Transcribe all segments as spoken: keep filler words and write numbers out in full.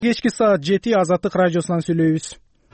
Кечки саат жети Азаттык радиосунан сүйлөйбүз.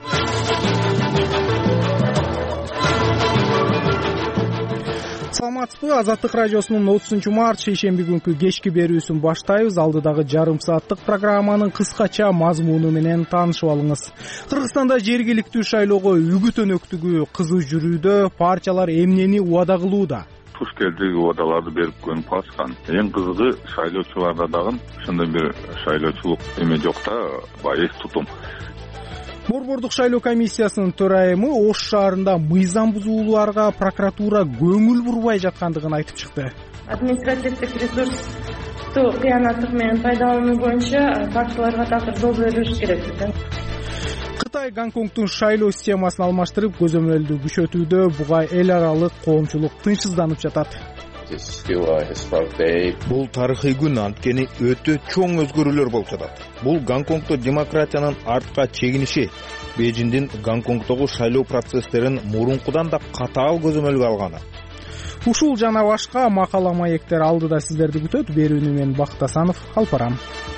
Саламатсызбы? Азаттык радиосунун отузунчу март шейшемби күнкү кечки берүүсүн баштайбыз. Алдыдагы жарым сааттык программанын кыскача мазмуну менен таанышып алыңыз. Кыргызстанда жергиликтүү шайлоого үгүт өнөктүгү кызуу жүрүүдө, партиялар эмнени убада кылууда? Туш келди убадаларды берип көнүп калышкан. Эң кызыгы шайлоочуларда дагы ошондой бир шайлоочулук эме жок да, баягы эс тутум. Борбордук шайлоо комиссиясынын төрайымы Ош шаарында мыйзам бузууларга прокуратура көңүл бурбай жаткандыгын айтып чыкты. Административдик ресурсту кыянаттык менен пайдалануу боюнча партияларга такыр жол бериш керек экен. Кытай Гонконгдун шайлоо системасын алмаштырып көзөмөлдү күчөтүүдө, буга эл аралык коомчулук тынчсызданып жатат. Бул тарыхый күн, анткени өтө чоң өзгөрүүлөр болуп жатат. Бул Гонконгдо демократиянын артка чегиниши, Бейжиңдин Гонконгдогу шайлоо процесстерин мурункудан да катаал көзөмөлгө алганы. Ушул жана башка макала маектер алдыда сиздерди күтөт. Берүүнү мен Бакыт Асанов алып барам.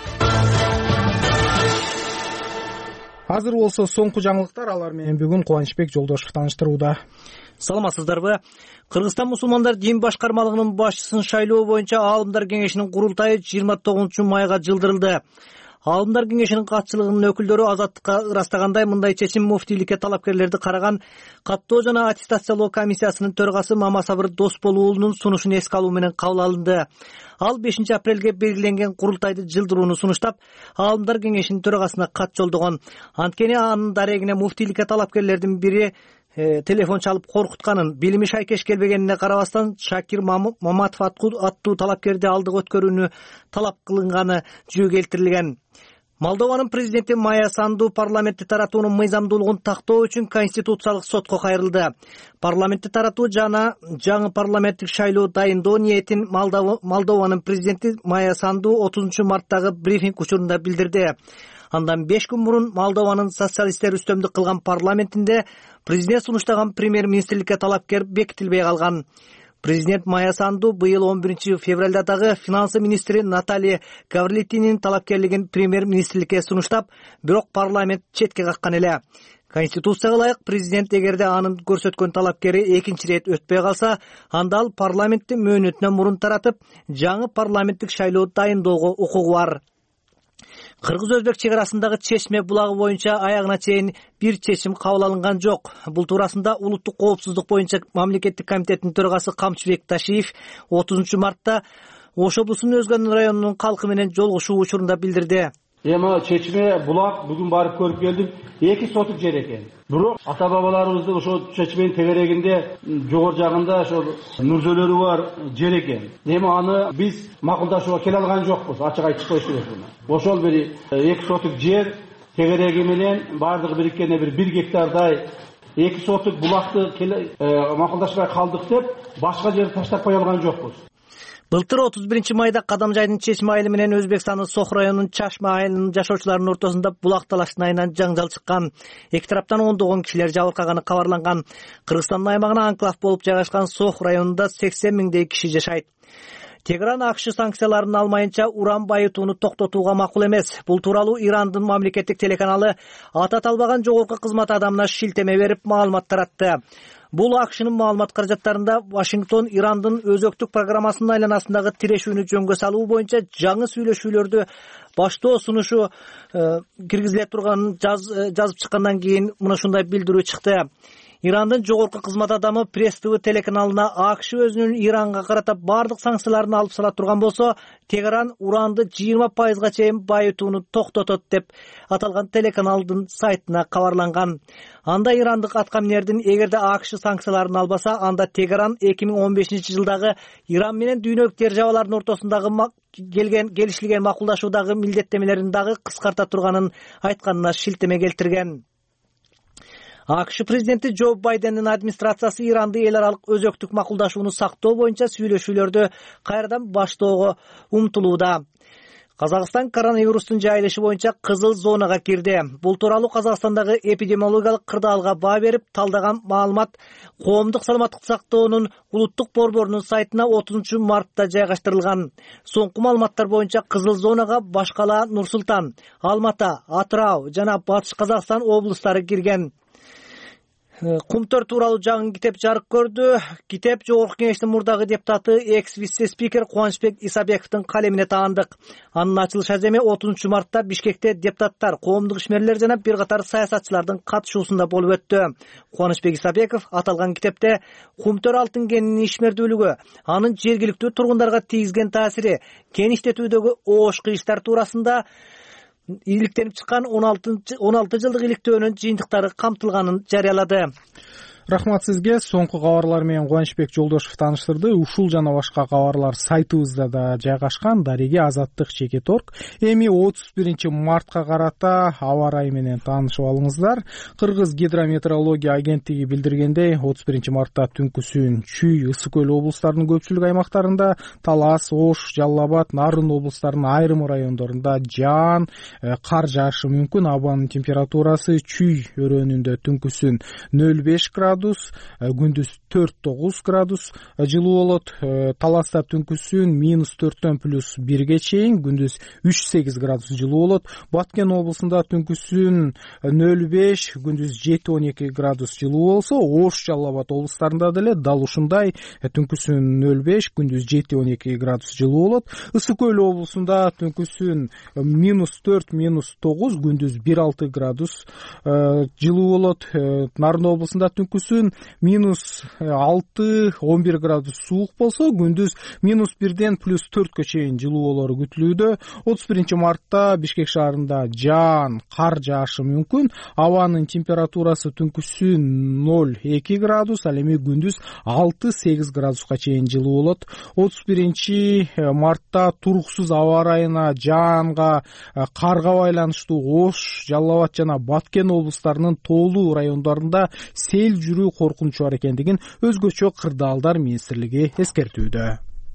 Азыр болсо соңку жаңылыктар, алар менен бүгүн Кубанычбек Жолдошев тааныштырууда. Саламатсыздарбы? Кыргызстан мусулмандар дин башкармалыгынын башчысын шайлоо боюнча Аалымдар кеңешинин курултайы жыйырма тогузунчу майга жылдырылды. Аалымдар кеңешинин катчылыгынын өкүлдөрү азаттыкка ырастагандай, мындай чечим муфтийликке талапкерлерди караган каттоо жана аттестациялоо комиссиясынын төрагасы Мамасабыр Досболуулунун сунушун эске алуу менен кабыл алынды. Ал бешинчи апрелге белгиленген курултайды жылдырууну сунуштап, Аалымдар кеңешинин төрагасына кат жолдогон. Анткени анын дарегине муфтийликке талапкерлердин бири телефон чалып коркутканын, билими шайкеш келбегенине карабастан Шакир Маматов аттуу талапкерди алдыга өткөрүүнү талап кылынганы жөө келтирилген. Молдованын президенти Майя Санду парламентти таратуунун мыйзамдуулугун тактоо үчүн Конституциялык сотко кайрылды. Парламентти таратуу жана жаңы парламенттик шайлоо дайындоо ниетин Молдованын президенти Майя Санду отузунчу марттагы брифинг учурунда билдирди. Андан беш күн мурун Молдованын социалисттер үстөмдүк кылган парламентинде президент сунуштаган премьер-министрликке талапкер бекитилбей калган. Президент Майя Санду быйыл он биринчи февралда дагы финансы министри Наталья Гаврилинин талапкерлигин премьер-министрликке сунуштап, бирок парламент четке каккан эле. Конституцияга ылайык президент эгерде анын көрсөткөн талапкери экинчи ирет өтпөй калса, анда ал парламентти мөөнөтүнөн мурун таратып, жаңы парламенттик шайлоо дайындоого укугу бар. Кыргыз-Өзбек чек арасындагы Чечме булагы боюнча аягына чейин бир чечим кабыл алынган жок. Бул туурасында улуттук коопсуздук боюнча мамлекеттик комитеттин төрагасы Камчыбек Ташиев отузунчу мартта Ош облусунун Өзгөн районунун калкы менен жолугушуу учурунда билдирди. Эми Чечме булак бүгүн барып көрүп келдим, эки сотук жер экен. Бирок ата бабаларыбыздын ошо Чечменин тегерегинде жогору жагында ошо мүрзөлөрү бар жер экен. Эми аны биз макулдашууга келе алган жокпуз, ачык айтып коюш керек буну. Ошол бир эки сотук жер тегереги менен бардыгы бириккенде бир бир гектардай эки сотук булакты макулдашпай калдык деп башка жерди таштап кое алган жокпуз. Былтыр отуз биринчи майда Кадамжайдын Чечме айылы менен Өзбекстандын Сох районунун Чашма айылынын жашоочуларынын ортосунда булак талаштын айынан жаңжал чыккан. Эки тараптан ондогон кишилер жабыркаганы кабарланган. Кыргызстандын аймагына анклав болуп жайгашкан Сох районунда сексен миңдей киши жашайт. Тегеран АКШ санкцияларын алмайынча уран байытууну токтотууга макул эмес. Бул тууралуу Ирандын мамлекеттик телеканалы аты аталбаган жогорку кызмат адамына шилтеме берип маалымат таратты. Бул АКШнын маалымат каражаттарында Вашингтон Ирандын өзөктүк программасынын айланасындагы тирешүүнү жөнгө салуу боюнча жаңы сүйлөшүүлөрдү баштоо сунушу киргизиле турганын жазып чыккандан кийин мына ушундай билдирүү чыкты. Ирандын жогорку кызмат адамы Пресс-ТВ телеканалына АКШ өзүнүн Иранга карата бардык санкцияларын алып сала турган болсо, Тегеран уранды жыйырма пайызга чейин байытууну токтотот деп аталган телеканалдын сайтына кабарланган. Анда ирандык аткаминердин эгерде АКШ санкцияларын албаса, анда Тегеран эки миң он бешинчи жылдагы Иран менен дүйнөлүк державалардын ортосундагы келген келишилген макулдашуудагы милдеттемелерин дагы кыскарта турганын айтканына шилтеме келтирген. АКШ президенти Джо Байдендин администрациясы Иранды эл аралык өзөктүк макулдашууну сактоо боюнча сүйлөшүүлөрдү кайрадан баштоого умтулууда. Казакстан коронавирустун жайылышы боюнча кызыл зонага кирди. Бул тууралуу Казакстандагы эпидемиологиялык кырдаалга баа берип талдаган маалымат Коомдук саламаттык сактоонун улуттук борборунун сайтына отузунчу мартта жайгаштырылган. Соңку маалыматтар боюнча кызыл зонага Баш кала Нур Султан, Алматы, Атырау жана Батыш Казакстан облустары кирген. Кумтөр тууралуу жаңы китеп жарык көрдү. Китеп Жогорку Кеңештин мурдагы депутаты экс-вице-спикер Кубанычбек Исабековдун калемине таандык. Анын ачылыш аземи отузунчу мартта Бишкекте депутаттар, коомдук ишмерлер жана бир катар саясатчылардын катышуусунда болуп өттү. Кубанычбек Исабеков аталган китепте кумтөр алтын кенинин ишмердүүлүгү, анын жергиликтүү тургундарга тийгизген таасири, кен иштетүүдөгү оош кыйыштар туурасында иликтенип чыккан он алты жылдык иликтөөнүн жыйынтыктары камтылганын жарыялады. Рахмат сизге. Соңку кабарлар менен Кубанычбек Жолдошев тааныштырды. Ушул жана башка кабарлар сайтыбызда да жайгашкан. Дареги азаттык чекит точка орг. Эми отуз биринчи мартка карата аба ырайы менен таанышып алыңыздар. Кыргыз гидрометеорология агенттиги билдиргендей, отуз биринчи мартта түнкүсүн Чүй, Ысык көл облустарынын көпчүлүк аймактарында, Талас, Ош, Жалал Абад, Нарын облустарынын айрым райондорунда жаан, кар жаашы мүмкүн. Абанын температурасы Чүй өрөөнүндө түнкүсүн нөл беш градус, күндүз төрт тогуз градус жылуу болот. Таласта түнкүсүн минус төрттөн плюс бирге чейин, күндүз үч сегиз градус жылуу болот. Баткен облусунда түнкүсүн нөл беш, күндүз жети он эки градус жылуу болсо, Ош, Жалал Абад облустарында деле дал ушундай, түнкүсүн нөл беш, күндүз жети он эки градус жылуу болот. Ысык көл облусунда түнкүсүн минус төрт, минус тогуз, күндүз бир алты градус жылуу болот. Нарын облусунда түнкүсүн минус алты, он бир градус суук болсо, күндүз минус бирден плюс төрткө чейин жылуу болору күтүлүүдө. отуз биринчи мартта Бишкек шаарында жаан, кар жаашы мүмкүн. Абанын температурасы түнкүсүн нөл эки градус, ал эми күндүз алты сегиз градуска чейин жылуу болот. отуз биринчи мартта туруксуз аба ырайына, жаанга, карга байланыштуу Ош, Жалал Абад жана Баткен облустарынын тоолуу райондорунда сел жүрүү коркунучу бар экендигин өзгөчө кырдаалдар министрлиги эскертүүдө.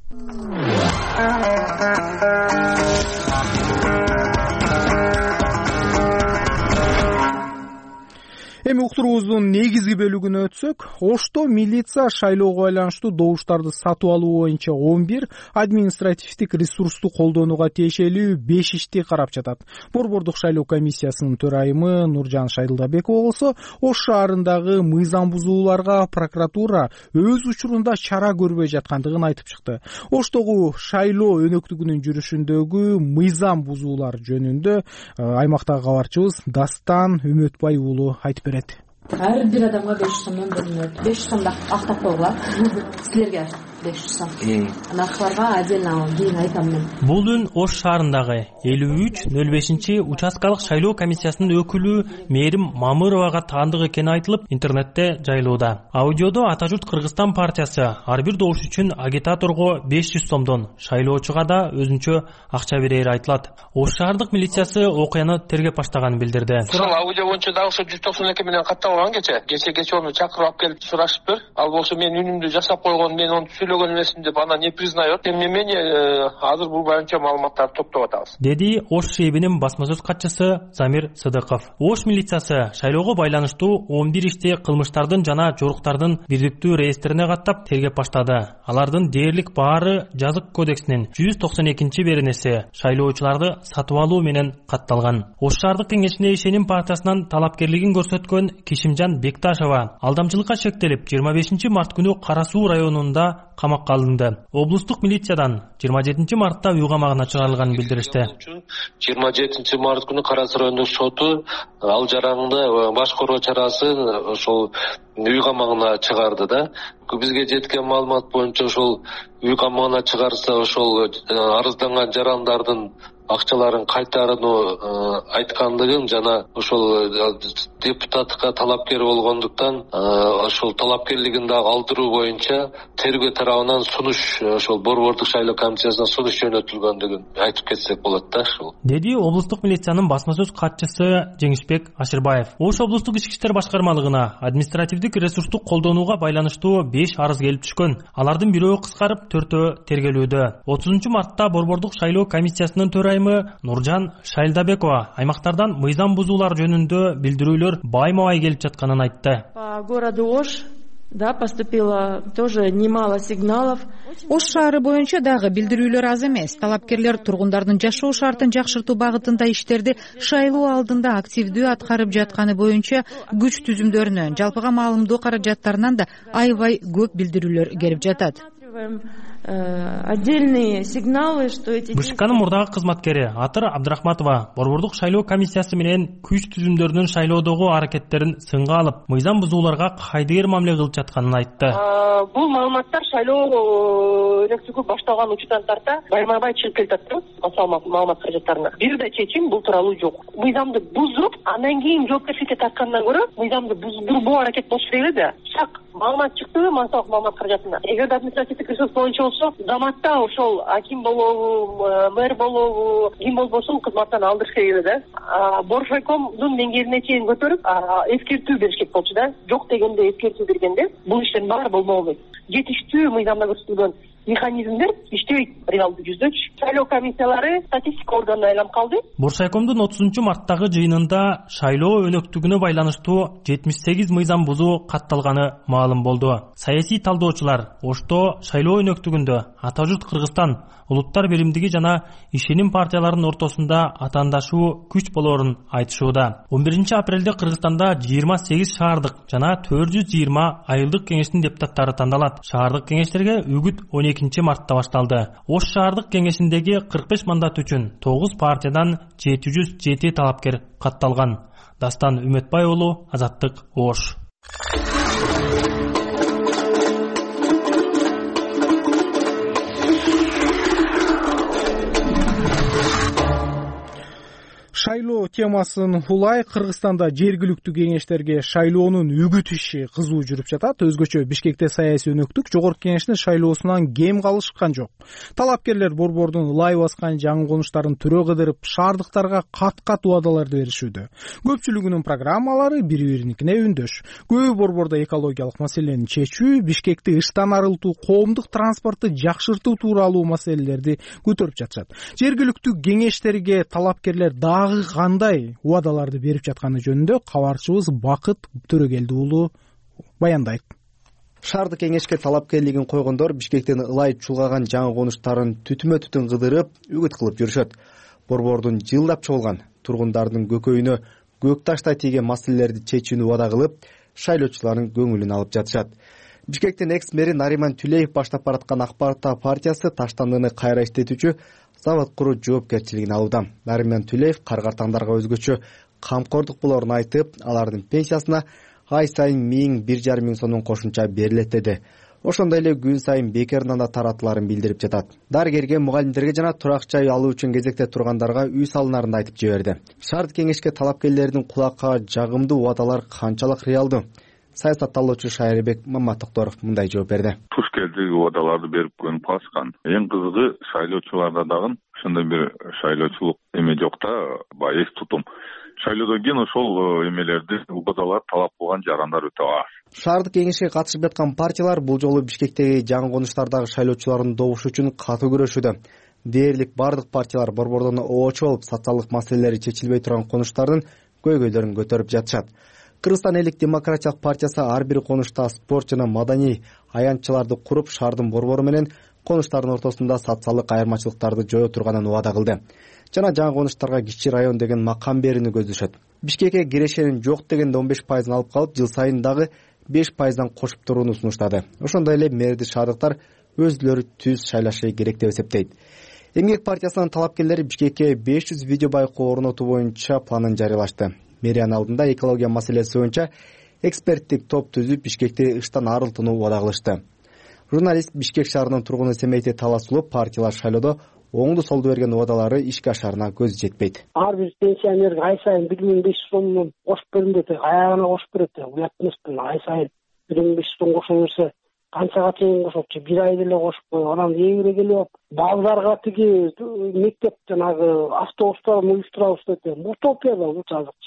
Эми уктуруубуздун негизги бөлүгүнө өтсөк, Ошто милиция шайлоого байланыштуу добуштарды сатып алуу боюнча он бир, административдик ресурсту колдонууга тиешелүү беш ишти карап жатат. Борбордук шайлоо комиссиясынын төрайымы Нуржан Шайдылдабекова болсо, Ош шаарындагы мыйзам бузууларга прокуратура өз учурунда чара көрбөй жаткандыгын айтып чыкты. Оштогу шайлоо өнөктүгүнүн жүрүшүндөгү мыйзам бузуулар жөнүндө аймактагы кабарчыбыз Дастан Үмөтбай уулу айтып берет. Ар бир адамга беш сомдон бөлүнөт. беш сомдо актап койгула. Силерге беш сом. Анакыларга отдельно кийин айтам мен. Бул үн Ош шаарындагы элүү үч нөл бешинчи участкалык шайлоо комиссиясынын өкүлү Мээрим Мамыровага таандык экени айтылып, интернетте жайылууда. Аудиодо Ата журт Кыргызстан партиясы ар бир добуш үчүн агитаторго беш жүз сомдон, шайлоочуга да өзүнчө акча берери айтылат. Ош шаардык милициясы окуяны тергеп баштаганын билдирди. Ушул аудио боюнча дагы ошо жүз токсон эки менен катталган кече. Кече кече onu чакырып алып келип сурашып бер. Ал болсо мен үнүмдү жасап койгон, мен onu сүйлөгөн эмесмин деп ана не признает. Тем не менее, азыр бул боюнча маалыматтарды топтоп атабыз. Деди Ош шейбинин басма сөз катчысы Замир Сыдыков. Ош милициясы шайлоого байланыштуу он бир ишти кылмыштардын жана жоруктардын бирдиктүү реестрине каттап тергеп баштады. Алардын дээрлик баары Жазык кодексинин жүз токсон экинчи беренеси шайлоочуларды сатып алуу менен катталган. Ош шаардык кеңешине ишеним партиясынан талапкерлигин көрсөткөн Кишимжан Бекташева алдамчылыкка шектелип жыйырма бешинчи март күнү Кара Суу районунда камакка алынды. Облустук милициядан жыйырма жетинчи мартта үй камагына чыгарылганын билдиришти. жыйырма жетинчи март күнү Кара Суу районундук соту ал жаранды башкаруу чарасын ошол үй камагына чыгарды да. Бизге жеткен маалымат боюнча ошол үй камагына чыгарса ошол арызданган жарандардын акчаларын кайтарууну айткандыгын жана ошол депутатка талапкер болгондуктан ошол талапкерлигин дагы алдыруу боюнча тергөө тарабынан сунуш ошол борбордук шайлоо комиссиясына сунуш жөнөтүлгөндүгүн айтып кетсек болот да ушул. Деди облустук милициянын басма сөз катчысы Жеңишбек Ашырбаев. Ош облустук ички иштер башкармалыгына административдик ресурсту колдонууга байланыштуу беш арыз келип түшкөн. Алардын бирөө кыскарып, төртөө тергелүүдө. отузунчу мартта борбордук шайлоо комиссиясынын төрайымы төрайымы Нуржан Шайлдабекова аймактардан мыйзам бузуулар жөнүндө билдирүүлөр байма бай келип жатканын айтты. По городу Ош да, поступило тоже немало сигналов. Ош шаары боюнча дагы билдирүүлөр аз эмес. Талапкерлер тургундардын жашоо шартын жакшыртуу багытында иштерди шайлоо алдында активдүү аткарып жатканы боюнча күч түзүмдөрүнөн, жалпыга маалымдоо каражаттарынан да аябай көп билдирүүлөр келип жатат. Отдельные сигналы, что эти Бышканын мурдагы кызматкери Атыр Абдрахматова борбордук шайлоо комиссиясы менен күч түзүмдөрүнүн шайлоодогу аракеттерин сынга алып, мыйзам бузууларга кайдыгер мамиле кылып жатканын айтты. Бул маалыматтар шайлоо өнөктүгү башталган учурдан тарта байма бай чыгып келатат да, маалымат каражаттарына. Бир да чечим бул тууралуу жок. Мыйзамды бузуп, андан кийин жоопкерчиликке тарткандан көрө, мыйзамды бузбоо аракет болуш керек эле да. Шак маалымат чыкты, мансалык маалымат каражатына. Эгер административдик ресурс боюнча болсо, заматта ошол аким болобу, мэр болобу, ким болбосун кызматтан алдырыш керек эле да. Боршайкомдун деңгээлине чейин көтөрүп, эскертүү бериш керек болчу да. Жок дегенде эскертүү бергенде бул иштин баары болмок. Жетиштүү мыйзамда көрсөтүлгөн механизмдер иштебейт реалдуу жүздөчү. Шайлоо комиссиялары статистика органына айланып калды. Боршайкомдун отузунчу марттагы жыйынында шайлоо өнөктүгүнө байланыштуу жетимиш сегиз мыйзам бузуу катталганы маалым болду. Саясий талдоочулар Ошто шайлоо өнөктүгүндө Ата журт Кыргызстан, Улуттар биримдиги жана ишеним партияларынын ортосунда атаандашуу күч болорун айтышууда. он биринчи апрелде Кыргызстанда жыйырма сегиз шаардык жана төрт жүз жыйырма айылдык кеңештин депутаттары тандалат. Шаардык кеңештерге үгүт он экинчи мартта башталды. Ош шаардык кеңешиндеги кырк беш мандат үчүн тогуз партиядан жети жүз жети талапкер катталган. Дастан Үмөтбай уулу, Азаттык, Ош. Шайлоо темасын улай Кыргызстанда жергиликтүү кеңештерге шайлоонун үгүт иши кызуу жүрүп жатат. Өзгөчө Бишкекте саясий өнөктүк жогорку кеңештин шайлоосунан кем калышкан жок. Талапкерлер борбордун лай баскан жаңы конуштарын түрө кыдырып, шаардыктарга кат-кат убадаларды беришүүдө. Көпчүлүгүнүн программалары бири-бириникине үндөш. Көбү борбордо экологиялык маселени чечүү, Бишкекти ыштан арылтуу, коомдук транспортты жакшыртуу тууралуу маселелерди көтөрүп жатышат. Жергиликтүү кеңештерге талапкерлер дагы кандай убадаларды берип жатканы жөнүндө кабарчыбыз Бакыт Төрөгелди уулу баяндайт. Шаардык кеңешке талапкерлигин койгондор Бишкектен ылай чулгаган жаңы конуштарын түтүмө-түтүн кыдырып, үгүт кылып жүрүшөт. Борбордун жылдап чогулган тургундардын көкөйүнө көк таштай тийген маселелерди чечүүнү убада кылып, шайлоочулардын көңүлүн алып жатышат. Бишкектин экс-мэри Нариман Түлеев баштап бараткан Ак Баракта партиясы таштандыны кайра иштетүүчү завод куруу жоопкерчилигин алууда. Нариман Түлеев каргартаңдарга өзгөчө камкордук болорун айтып, алардын пенсиясына ай сайын миң бир жарым миң сомдон кошумча берилет деди. Ошондой эле күн сайын бекер нанда таратыларын билдирип жатат. Дарыгерге, мугалимдерге жана турак жай алуу үчүн кезекте тургандарга үй салынарын айтып жиберди. Шаардык кеңешке талапкерлердин кулакка жагымдуу убадалар канчалык реалдуу? Саясатталуучу Шайрыбек Маматокторов мындай жооп берди. Туш келди, убадаларды берип көнүп калышкан. Эң кызыгы шайлоочуларда дагы ошондой бир шайлоочулук эме жок да, баягы эс тутум. Шайлоодон кийин ошол эмелерди, убадалар талап кылган жарандар өтө аз. Шаардык кеңешке катышып жаткан партиялар бул жолу Бишкектеги жаңы конуштардагы шайлоочулардын добушу үчүн катуу күрөшүүдө. Дээрлик бардык партиялар борбордон оочу болуп, социалдык маселелери чечилбей турган конуштардын көйгөйлөрүн көтөрүп жатышат. Кыргызстан элдик демократиялык партиясы ар бир конушта спорт жана маданий аянтчаларды куруп, шаардын борбору менен конуштардын ортосунда социалдык айырмачылыктарды жое турганын убада кылды. Жана жаңы конуштарга кичи район деген макам берүүнү көздөшөт. Бишкекке кирешенин жок дегенде он беш пайызын алып калып, жыл сайын дагы беш пайыздан кошуп турууну сунуштады. Ошондой эле мэрди шаардыктар өзүлөрү түз шайлашы керек деп эсептейт. Эмгек партиясынын талапкерлери Бишкекке беш жүз видео байкоо орнотуу боюнча планын жарыялашты. Мэриянын алдында экология маселеси боюнча эксперттик топ түзүп, Бишкекти ыштан арылтууну убада кылышты. Журналист Бишкек шаарынын тургуну Семейте Таласулу партиялар шайлоодо оңду солду берген убадалары ишке ашарына көзү жетпейт. Ар бир пенсионерге ай сайын бир миң беш жүз сомдон кошуп берилди деп, аягына кошуп берет деп, уят эмеспин. Ай сайын бир миң беш жүз сом кошо берсе, канчага чейин кошот, бир айда эле кошуп коюп, анан эгире келип, балдарга тиги мектеп жанагы автобустарын уюштурабыз деп, утопия да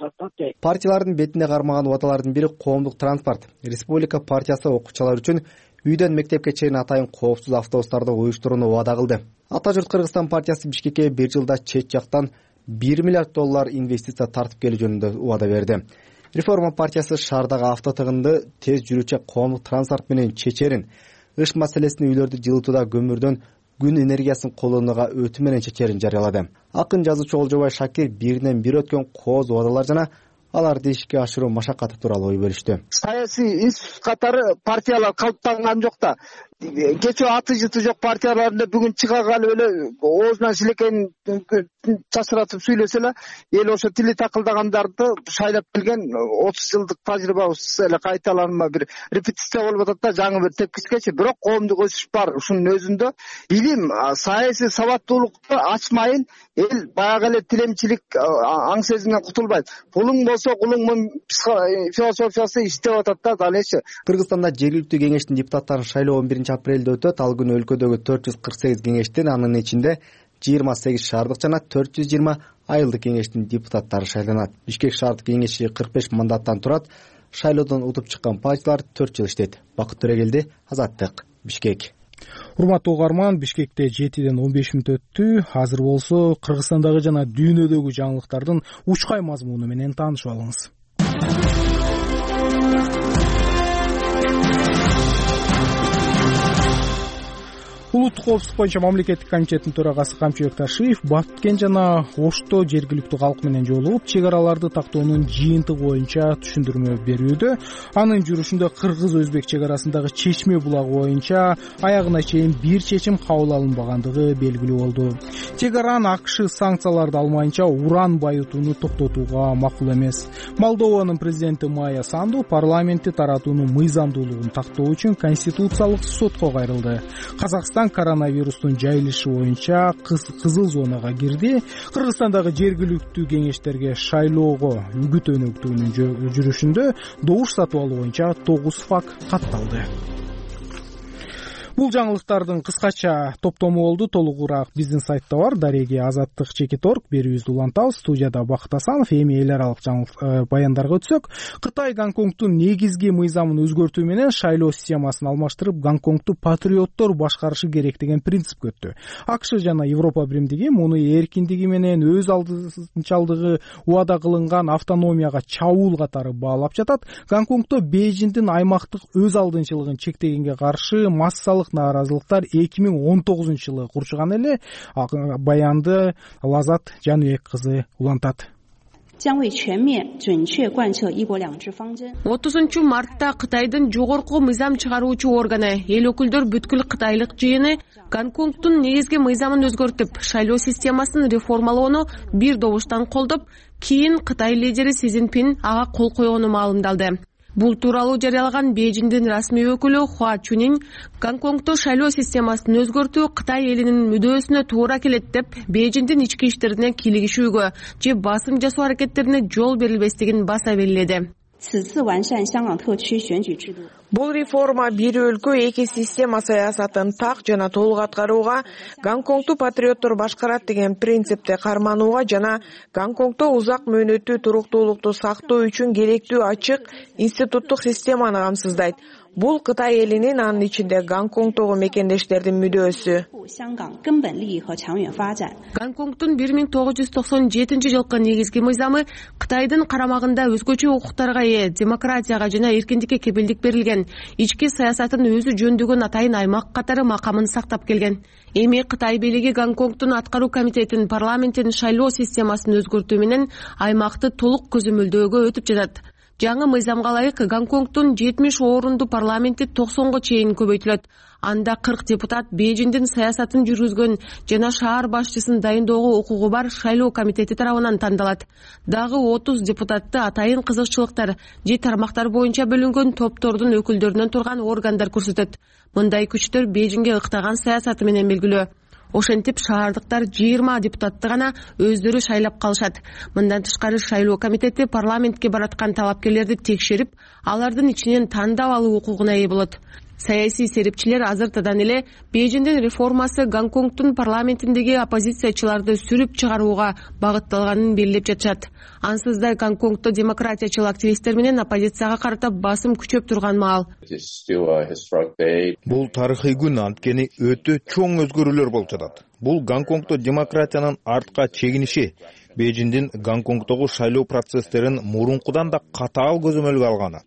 Партиялардын бетине кармаган убадалардын бири коомдук транспорт. Республика партиясы окуучулар үчүн үйдөн мектепке чейин атайын коопсуз автобустарды уюштурууну убада кылды. Ата журт Кыргызстан партиясы Бишкекке бир жылда чет жактан бир миллиард доллар инвестиция тартып келүү жөнүндө убада берди. Реформа партиясы шаардагы автотыгынды тез жүрүүчү коомдук транспорт менен чечерин, ыш маселесин үйлөрдү жылытууда көмүрдөн күн энергиясын колдонууга өтүү менен чечерин жарыялады. Акын жазуучу Олжобай Шакир биринен бир өткөн кооз убадалар жана аларды ишке ашыруу машакаты тууралуу ой бөлүштү. Саясий институт катары партиялар калыптанган жок да. Кече аты жыты жок партияларында бүгүн чыга калып эле оозунан шилекейин чачыратып сүйлөсө эле эл ошо тили такылдагандарды шайлап келген отуз жылдык тажрыйбабыз эле кайталанма бир репетиция болуп атат да, жаңы бир тепкичкечи. Бирок коомдук өсүш бар. Ушунун өзүндө илим, саясий сабаттуулукту ачмайын эл баягы эле тилемчилик аң сезимден кутулбайт. Пулуң болсо кулуң философиясы иштеп атат да далечи. Кыргызстанда жергиликтүү кеңештин депутаттарын шайлоо он биринчи апрелде өтөт. Ал күнү өлкөдөгү төрт жүз кырк сегиз кеңештин, анын ичинде жыйырма сегиз шаардык жана төрт жүз жыйырма айылдык кеңештин депутаттары шайланат. Бишкек шаардык кеңеши кырк беш мандаттан турат. Шайлоодон утуп чыккан партиялар төрт жыл иштейт. Бакыт Төрөгелди, Азаттык, Бишкек. Урматтуу угарман, Бишкекте жетиден он беш мүнөт өттү. Азыр болсо Кыргызстандагы жана дүйнөдөгү жаңылыктардын учкай мазмуну менен таанышып алыңыз. Улуттук коопсуздук боюнча мамлекеттик комитеттин төрагасы Камчыбек Ташиев Баткен жана Ошто жергиликтүү калк менен жолугуп, чек араларды тактоонун жыйынтыгы боюнча түшүндүрмө берүүдө. Анын жүрүшүндө кыргыз-өзбек чек арасындагы Чечме булагы боюнча аягына чейин бир чечим кабыл алынбагандыгы белгилүү болду. Чек араны АКШ санкцияларды алмайынча уран байытууну токтотууга макул эмес. Молдованын президенти Майя Санду парламентти таратуунун мыйзамдуулугун тактоо үчүн конституциялык сотко кайрылды. Казакстан коронавирустун жайылышы боюнча кызыл зонага кирди. Кыргызстандагы жергиликтүү кеңештерге шайлоого үгүт өнөктүүнүн жүрүшүндө добуш сатып алуу боюнча тогуз факт катталды. Бул жаңылыктардын кыскача топтому болду. Толугураак биздин сайтта бар. Дареги Азаттык чекит точка орг берүүбүздү улантабыз. Студияда Бакыт Асанов. Эми эл аралык жаңылык баяндарга өтсөк, Кытай Гонконгтун негизги мыйзамын өзгөртүү менен шайлоо системасын алмаштырып, Гонконгту патриоттор башкарышы керек деген принцип көттү. АКШ жана Европа биримдиги муну эркиндиги менен өз алдынчалдыгы убада кылынган автономияга чабуул катары баалап жатат. Гонконгдо Бейжиңдин аймактык өз алдынчылыгын чектегенге каршы массалык нааразылыктар эки миң он тогузунчу жылы курчуган эле. Баянды Лазат Жаныбек кызы улантат. отузунчу мартта Кытайдын жогорку мыйзам чыгаруучу органы эл өкүлдөр бүткүл кытайлык жыйыны Гонконгтун негизги мыйзамын өзгөртүп, шайлоо системасын реформалоону бир добуштан колдоп, кийин Кытай лидери Си Цзиньпин ага кол койгону маалымдалды. Бул тууралуу жарыялаган Бейжиңдин расмий өкүлү Хуа Чунин Гонконгдо шайлоо системасын өзгөртүү Кытай элинин мүдөөсүнө туура келет деп, Бейжиңдин ички иштерине кийлигишүүгө же басым жасоо аракеттерине жол берилбестигин баса белгиледи. Бул реформа бир өлкө эки система саясатын так жана толук аткарууга, Гонконгту патриоттор башкарат деген принципти карманууга жана Гонконгдо узак мөөнөттүү туруктуулукту сактоо үчүн керектүү ачык институттук системаны камсыздайт. Бул Кытай элинин, анын ичинде Гонконгдогу мекендештердин мүдөөсү. Гонконгдун бир миң тогуз жүз токсон жетинчи жылкы негизги мыйзамы Кытайдын карамагында өзгөчө укуктарга ээ, демократияга жана эркиндикке кепилдик берилген, ички саясатын өзү жөндөгөн атайын аймак катары макамын сактап келген. Эми Кытай бийлиги Гонконгдун аткаруу комитетин парламенттин шайлоо системасын өзгөртүү менен аймакты толук көзөмөлдөөгө өтүп жатат. Жаңы мыйзамга ылайык Гонконгдун жетимиш орунду парламенти токсонго чейин көбөйтүлөт. Анда кырк депутат Бейжиңдин саясатын жүргүзгөн жана шаар башчысын дайындоого укугу бар шайлоо комитети тарабынан тандалат. Дагы отуз депутатты атайын кызыкчылыктар же тармактар боюнча бөлүнгөн топтордун өкүлдөрүнөн турган органдар көрсөтөт. Мындай күчтөр Бейжиңге ыктаган саясаты менен белгилүү. Ошентип шаардыктар жыйырма депутатты гана өздөрү шайлап калышат. Мындан тышкары шайлоо комитети парламентке бараткан талапкерлерди текшерип, алардын ичинен тандап алуу укугуна ээ болот. саясий серепчилер азыртадан эле Бейжиңдин реформасы Гонконгдун парламентиндеги оппозициячыларды сүрүп чыгарууга багытталганын белгилеп жатышат. Ансыз да Гонконгдо демократиячыл активисттер менен оппозицияга карата басым күчөп турган маал. Бул тарыхый күн, анткени өтө чоң өзгөрүүлөр болуп жатат. Бул Гонконгдо демократиянын артка чегиниши, Бейжиңдин Гонконгдогу шайлоо процесстерин мурункудан да катаал көзөмөлгө алганы.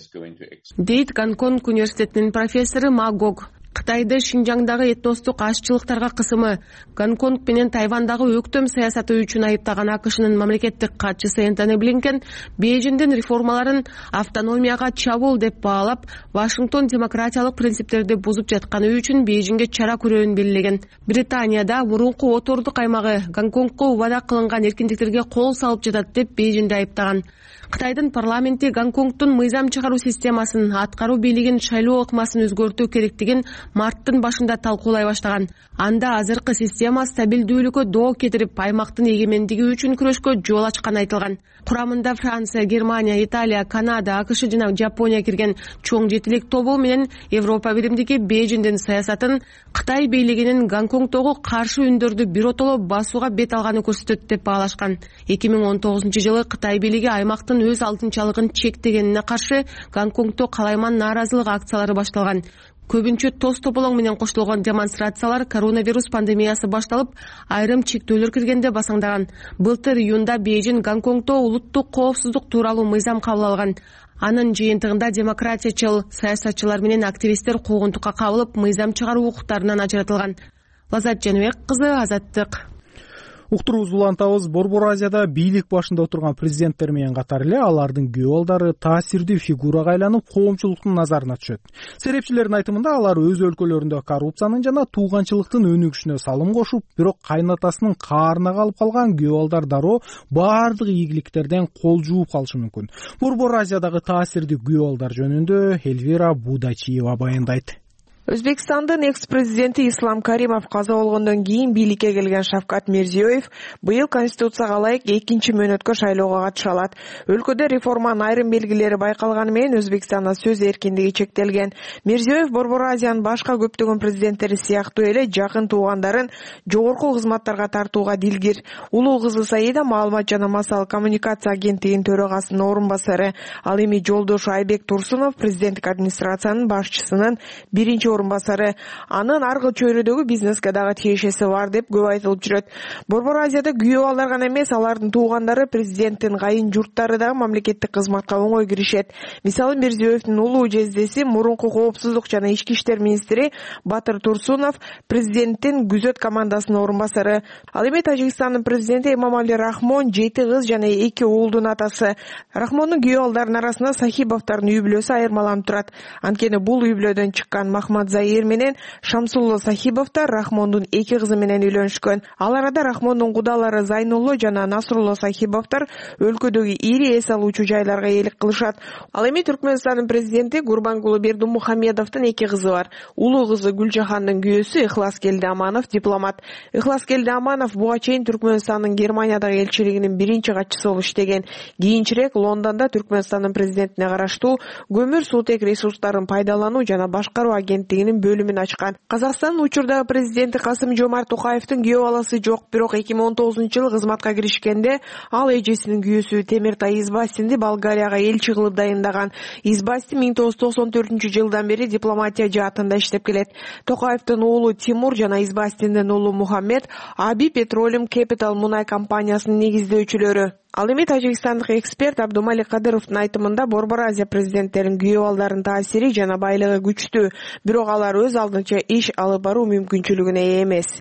Дейт Гонконг университетинин профессору Ма Гог. Кытайды Шинжаңдагы этностук ашчылыктарга кысымы, Гонконг менен Тайвандагы өктөм саясаты үчүн айыптаган АКШнын мамлекеттик катчысы Энтони Блинкен Бейжиңдин реформаларын автономияга чабуул деп баалап, Вашингтон демократиялык принциптерди бузуп жатканы үчүн Бейжиңге чара көрүүнү белгилеген. Британияда мурунку отордук аймагы Гонконгго убада кылынган эркиндиктерге кол салып жатат деп Бейжиңди айыптаган. Кытайдын парламенти Гонконгдун мыйзам чыгаруу системасын, аткаруу бийлигин шайлоо ыкмасын өзгөртүү керектигин марттын башында талкуулай баштаган. Анда азыркы система стабилдүүлүккө доо кетирип, аймактын эгемендиги үчүн күрөшкө жол ачканы айтылган. Курамында Франция, Германия, Италия, Канада, АКШ жана Жапония кирген чоң жетилик тобу менен Европа биримдиги Бейжиңдин саясатын Кытай бийлигинин Гонконгдогу каршы үндөрдү биротоло басууга бет алганы көрсөтөт деп баалашкан. эки миң он тогузунчу жылы Кытай бийлиги аймактын өз алтынчалыгын чектегенине каршы Гонконгдо калайман нааразылык акциялары башталган. Көбүнчө тоз тополоң менен коштолгон демонстрациялар коронавирус пандемиясы башталып, айрым чектөөлөр киргенде басаңдаган. Былтыр июнда Бейжиң Гонконгдо улуттук коопсуздук тууралуу мыйзам кабыл алган. Анын жыйынтыгында демократиячыл саясатчылар менен активисттер куугунтукка кабылып, мыйзам чыгаруу укуктарынан ажыратылган. Лазат Жаныбек кызы, Азаттык. Уктуруубузду улантабыз. Борбор Азияда бийлик башында отурган президенттер менен катар эле алардын күйөө балдары таасирдүү фигурага айланып, коомчулуктун назарына түшөт. Серепчилердин айтымында алар өз өлкөлөрүндө коррупциянын жана тууганчылыктын өнүгүшүнө салым кошуп, бирок кайнатасынын каарына калып калган күйөө балдар дароо баардык ийгиликтерден кол жууп калышы мүмкүн. Борбор Азиядагы таасирдүү күйөө балдар жөнүндө Эльвира Будачиева баяндайт. Өзбекстандын экс-президенти Ислам Каримов каза болгондон кийин бийликке келген Шавкат Мирзиёев быйыл конституцияга ылайык экинчи мөөнөткө шайлоого катыша алат. Өлкөдө реформанын айрым белгилери байкалганы менен Өзбекстанда сөз эркиндиги чектелген. Мирзиёев Борбор Азиянын башка көптөгөн президенттери сыяктуу эле жакын туугандарын жогорку кызматтарга тартууга дилгир. Улуу кызы Саида маалымат жана массалык коммуникация агенттигинин төрагасынын орун басары. Ал эми жолдошу Айбек Турсунов президенттик администрациянын башчысынын биринчи орун басары. Анын аркы чөйрөдөгү бизнеске дагы тиешеси бар деп көп айтылып жүрөт. Борбор Азияда күйөө балдар гана эмес, алардын туугандары, президенттин кайын журттары дагы мамлекеттик кызматка оңой киришет. Мисалы Мирзиёевдин улуу жездеси, мурунку коопсуздук жана ички иштер министри Батыр Турсунов президенттин күзөт командасынын орун басары. Ал эми Тажикстандын президенти Эмомали Рахмон жети кыз жана эки уулдун атасы. Рахмондун күйөө балдарынын арасында Сахибовдордун үй бүлөсү айырмаланып турат. Анткени бул үй бүлөдөн чыккан Махмад Заир менен Шамсулло Сахибовдор Рахмондун эки кызы менен үйлөнүшкөн. Ал арада Рахмондун кудалары Зайнулло жана Насрулло Сахибовдор өлкөдөгү ири эс алуучу жайларга ээлик кылышат. Ал эми Түркмөнстандын президенти Гурбангулы Бердимухамедовдун эки кызы бар. Улуу кызы Гүлжахандын күйөөсү Ыхласкелди Аманов дипломат. Ыхласкелди Аманов буга чейин Түркмөнстандын Германиядагы элчилигинин биринчи катчысы болуп иштеген. Кийинчерээк Лондондо Түркмөнстандын президентине караштуу көмүр суутек ресурстарын пайдалануу жана башкаруу агенттигинин бөлүмүн ачкан. Казакстандын учурдагы президенти Касым Жомарт Токаевдин күйөө баласы жок, бирок эки миң он тогузунчу жылы кызматка киришкенде ал эжесинин күйөөсү Темиртай Избастинди Болгарияга элчи кылып дайындаган. Избастин миң тогуз жүз токсон төртүнчү жылдан бери дипломатия жаатында иштеп келет. Токаевдин уулу Тимур жана Избастиндин уулу Мухаммед Аби Petroleum Capital мунай компаниясынын негиздөөчүлөрү. Ал эми тажикстандык эксперт Абдумалик Кадыровдун айтымында Борбор Азия президенттеринин күйөө балдарынын таасири жана байлыгы күчтүү, бирок алар өз алдынча иш алып баруу мүмкүнчүлүгүнө ээ эмес.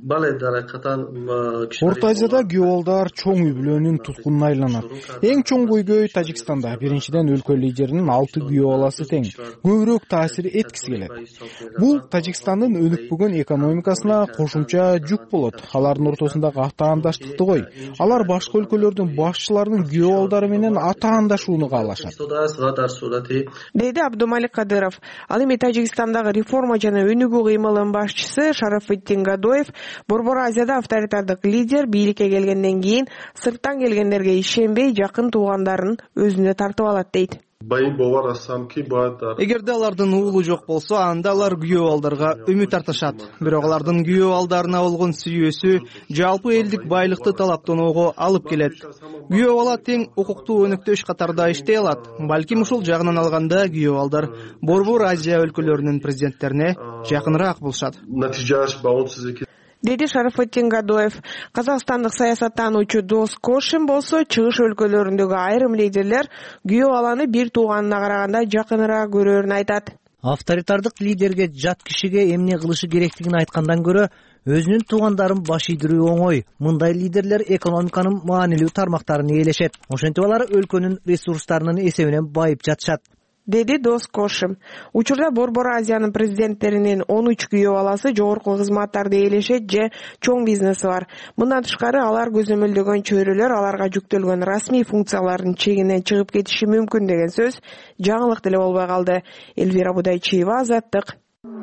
Орто Азияда күйөө балдар чоң үй бүлөнүн туткунуна айланат. Эң чоң көйгөй Тажикстанда. Биринчиден өлкө лидеринин алты күйөө баласы тең. Көбүрөөк таасир эткиси келет. Бул Тажикстандын өнүкпөгөн экономикасына кошумча жүк болот. Алардын ортосундагы атаандаштыкты кой. Алар башка өлкөлөрдүн башчыларынын күйөө балдары менен атаандашууну каалашат, деди Абдумалик Кадыров. Ал эми Тажикстандагы реформа жана өнүгүү кыймылынын башчысы Шарафиддин Гадоев Борбор Азияда авторитардык лидер бийликке келгенден кийин сырттан келгендерге ишенбей, жакын туугандарын өзүнө тартып алат дейт. эгерде алардын уулу жок болсо, анда алар күйөө балдарга үмүт артышат. Бирок алардын күйөө балдарына болгон сүйүүсү жалпы элдик байлыкты талаптоого алып келет. Күйөө бала тең укуктуу өнөктөш катарда иштей алат. Балким ушул жагынан алганда күйөө балдар Борбор Азия өлкөлөрүнүн президенттерине жакыныраак болушат, деди Шарафеттин Гадоев. Казакстандык саясаттануучу Дос Кошин болсо, чыгыш өлкөлөрүндөгү айрым лидерлер күйөө баланы бир тууганына караганда жакыныраак көрөөрүн айтат. Авторитардык лидерге жат кишиге эмне кылышы керектигин айткандан көрө өзүнүн туугандарын баш ийдирүү оңой. Мындай лидерлер экономиканын маанилүү тармактарын ээлешет. Ошентип алар өлкөнүн ресурстарынын эсебинен байып жатышат, деди Дос Кошим. Учурда Борбор Азиянын президенттеринин он үч күйөө баласы жогорку кызматтарды ээлешет же чоң бизнеси бар. Мындан тышкары алар көзөмөлдөгөн чөйрөлөр аларга жүктөлгөн расмий функциялардын чегинен чыгып кетиши мүмкүн деген сөз жаңылык деле болбой калды. Элвира Будайчиева, Азаттык.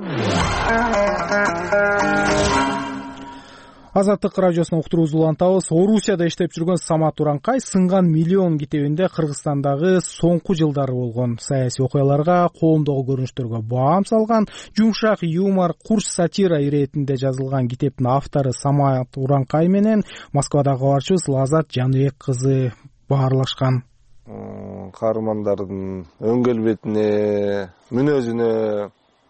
Азаттык радиосуна уктуруубузду улантабыз. Орусияда иштеп жүргөн Самат Уранкай сынган миллион китебинде Кыргызстандагы соңку жылдары болгон саясий окуяларга, коомдогу көрүнүштөргө баам салган, жумшак юмор, курч сатира иретинде жазылган китептин автору Самат Уранкай менен Москвадагы кабарчыбыз Лазат Жаныбек кызы баарлашкан. Каармандардын өң келбетине, мүнөзүнө,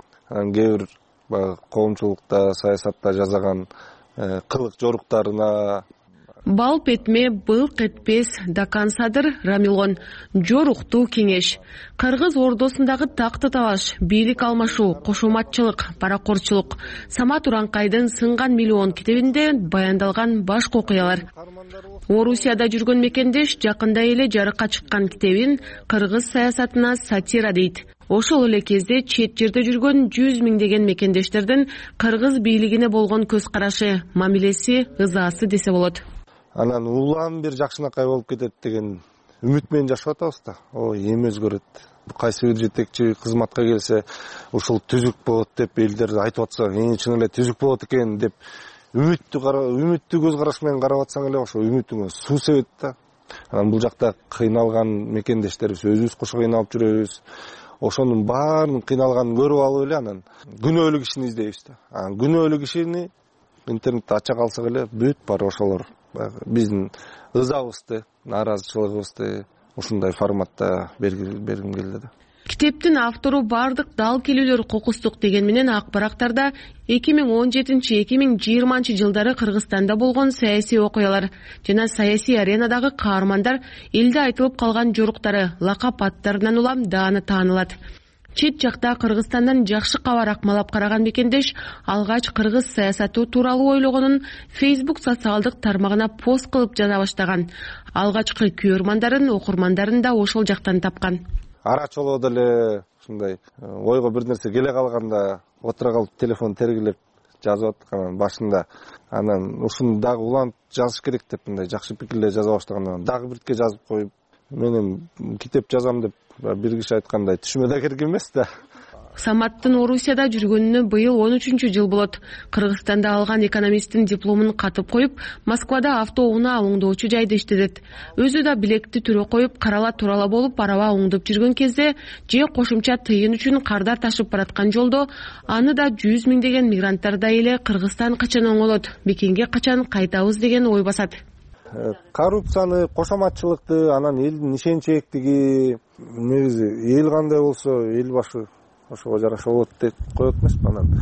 кээ бир коомчулукта, саясатта жасаган кылык жоруктарына Балп этме, былк этпес, Дакан Садыр Рамилгон, жоруктуу кеңеш. Кыргыз ордосундагы такты талаш, бийлик алмашуу, кошоматчылык, паракорчулук. Самат Уранкайдын сынган миллион китебинде баяндалган башкы окуялар. Орусияда жүргөн мекендеш жакында эле жарыкка чыккан китебин кыргыз саясатына сатира дейт. Ошол эле кезде чет жерде жүргөн жүз миңдеген мекендештердин кыргыз бийлигине болгон көз карашы, мамилеси, ызаасы десе болот. Анан улам бир жакшынакай болуп кетет деген үмүт менен жашап атабыз да. Ой, эми өзгөрөт. Кайсы бир жетекчи кызматка келсе, ушул түзүк болот деп элдер айтып атса, эми чын эле түзүк болот экен деп үмүттү үмүттүү көз караш менен карап атсаң эле ошо үмүтүңө суу себет да. Анан бул жакта кыйналган мекендештерибиз, өзүбүз кошо кыйналып жүрөбүз. Ошонун баарын кыйналганын көрүп алып эле анан күнөөлүү кишини издейбиз да. Анан күнөөлүү кишини интернетте ача калсак эле бүт бар ошолор биздин ызабызды, нааразычылыгыбызды ушундай форматта бергим келди да. Китептин автору бардык дал келүүлөр кокустук деген менен ак барактарда эки миң он жетинчи эки миң жыйырманчы жылдары Кыргызстанда болгон саясий окуялар жана саясий аренадагы каармандар элде айтылып калган жоруктары, лакап аттарынан улам дааны таанылат. Чет жакта Кыргызстандан жакшы кабар акмалап караган мекендеш алгач кыргыз саясаты тууралуу ойлогонун Facebook социалдык тармагына пост кылып жаза баштаган. Алгачкы көрөрмандарын, окурмандарын да ошол жактан тапкан. Арачолоо деле ушундай ойго бир нерсе келе калганда отура калып телефон тергилеп жазып аткан башында. Анан ушуну дагы улантып жазыш керек деп мындай жакшы пикирлер жаза баштагандан дагы бирке жазып коюп, менин китеп жазам деп бир киши айткандай түшүмө да керек эмес да. Саматтын Орусияда жүргөнүнө быйыл он үчүнчү жыл болот. Кыргызстанда алган экономисттин дипломун катып коюп, Москвада автоунаа оңдоочу жайда иштедет. Өзү да билекти түрө коюп, карала турала болуп араба оңдоп жүргөн кезде же кошумча тыйын үчүн кардар ташып бараткан жолдо аны да жүз миңдеген мигранттардай эле Кыргызстан качан оңолот, бекенге качан кайтабыз деген ой басат. Коррупцияны, кошоматчылыкты, анан элдин ишенчээктиги, негизи эл кандай болсо, эл башы ошого жараша болот деп коет эмеспи. Анан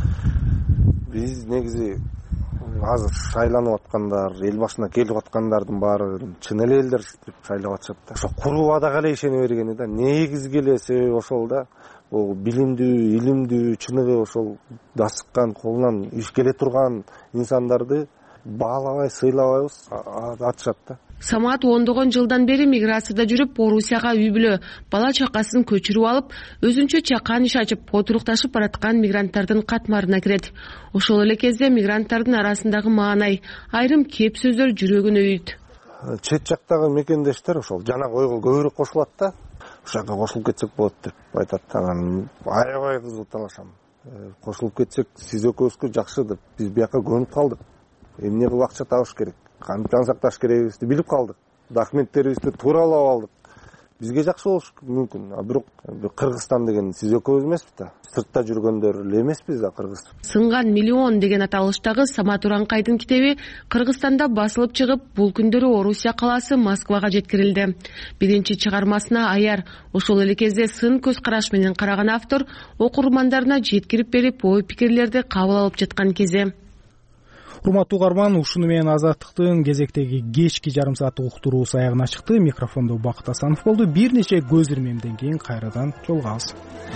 биз негизи азыр шайланып аткандар, эл башына келип аткандардын баары чын эле элдер деп шайлап атышат да. Ошо куру абада эле ишене бергени да. Негизги эле себеби ошол да. Бул билимдүү, илимдүү, чыныгы ошол дасыккан, колунан иш келе турган инсандарды баалабай, сыйлабайбыз, атышат да. Самат ондогон жылдан бери миграцияда жүрүп, Орусияга үй бүлө, бала чакасын көчүрүп алып, өзүнчө чакан иш ачып, отурукташып бараткан мигранттардын катмарына кирет. Ошол эле кезде мигранттардын арасындагы маанай, айрым кеп сөздөр жүрөгүн өйүт. Чет жактагы мекендештер ошол жанагы ойго көбүрөөк кошулат да. Ошого кошулуп кетсек болот деп айтат. Анан аябай кызуу талашам. Кошулуп кетсек, сиз экөөбүзгө жакшы деп биз бияка көнүп калдык. Эмне кылып акча табыш керек, кантип жан сакташ керегибизди билип калдык. Документтерибизди тууралап алдык. бизге жакшы болушу мүмкүн. А бирок Кыргызстан деген сиз экөөбүз эмеспиз да, сыртта жүргөндөр эле эмеспиз да. Кыргыз сынган миллион деген аталыштагы Самат Уранкайдын китеби Кыргызстанда басылып чыгып, бул күндөрү Орусия калаасы Москвага жеткирилди. Биринчи чыгармасына аяр, ошол эле кезде сын көз караш менен караган автор окурмандарына жеткирип берип, ой пикирлерди кабыл алып жаткан кези. Урматтуу угарман, ушуну менен Азаттыктын кезектеги кечки жарым сааттык уктуруусу аягына чыкты. Микрофондо Бакыт Асанов болду. Бир нече көз ирмемден кийин кайрадан жолугабыз.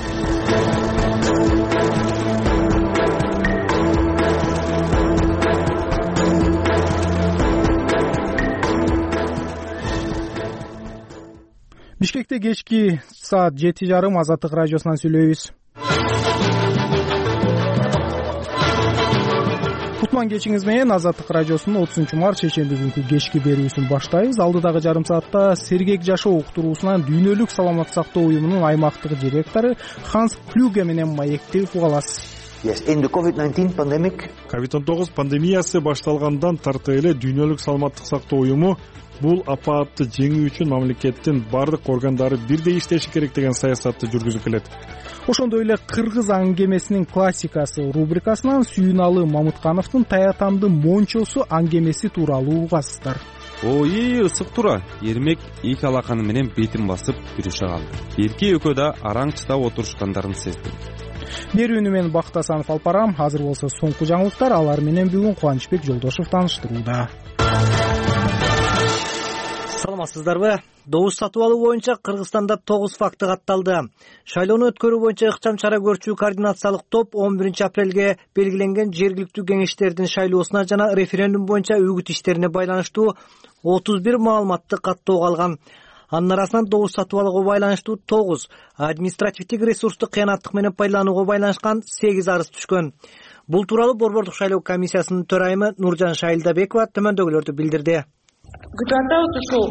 Бишкекте кечки саат жети жарым Азаттык радиосунан сүйлөйбүз. Кутман кечиңиз менен Азаттык радиосунун отузунчу март шейшемби күнкү кечки берүүсүн баштайбыз. Алдыдагы жарым саатта Сергек жашоо уктуруусунан Дүйнөлүк саламаттык сактоо уюмунун аймактык директору Ханс Клюге менен маектеп угаласыз. ковид он тогуз пандемиясы башталгандан тарта эле Дүйнөлүк саламаттык сактоо уюму бул апаатты жеңүү үчүн мамлекеттин бардык органдары бирдей иштеши керек деген саясатты жүргүзүп келет. Ошондой эле Кыргыз аңгемесинин классикасы рубрикасынан Сүйүналы Мамыткановдун Таятамдын мончосу аңгемеси тууралуу угасыздар. Ой, ысык тура. Эрмек эки алаканы менен бетин басып жүрүшө калды. Эрки экөө да араң чыдап отурушкандарын сездим. Берүүнү мен Бакыт Асанов алып барам. Азыр болсо соңку жаңылыктар, алар менен бүгүн Кубанычбек Жолдошев тааныштырууда. Саламатсыздарбы? Добуш сатып алуу боюнча Кыргызстанда тогуз факты катталды. Шайлоону өткөрүү боюнча ыкчам чара көрчү координациялык топ он биринчи апрелге белгиленген жергиликтүү кеңештердин шайлоосуна жана референдум боюнча үгүт иштерине байланыштуу отуз бир маалыматты каттоого алган. Анын арасынан добуш сатып алууга байланыштуу тогуз, административдик ресурсту кыянаттык менен пайдаланууга байланышкан сегиз арыз түшкөн. Бул тууралуу Борбордук шайлоо комиссиясынын төрайымы Нуржан Шайлдабекова төмөндөгүлөрдү билдирди. Күтүп атабыз ушул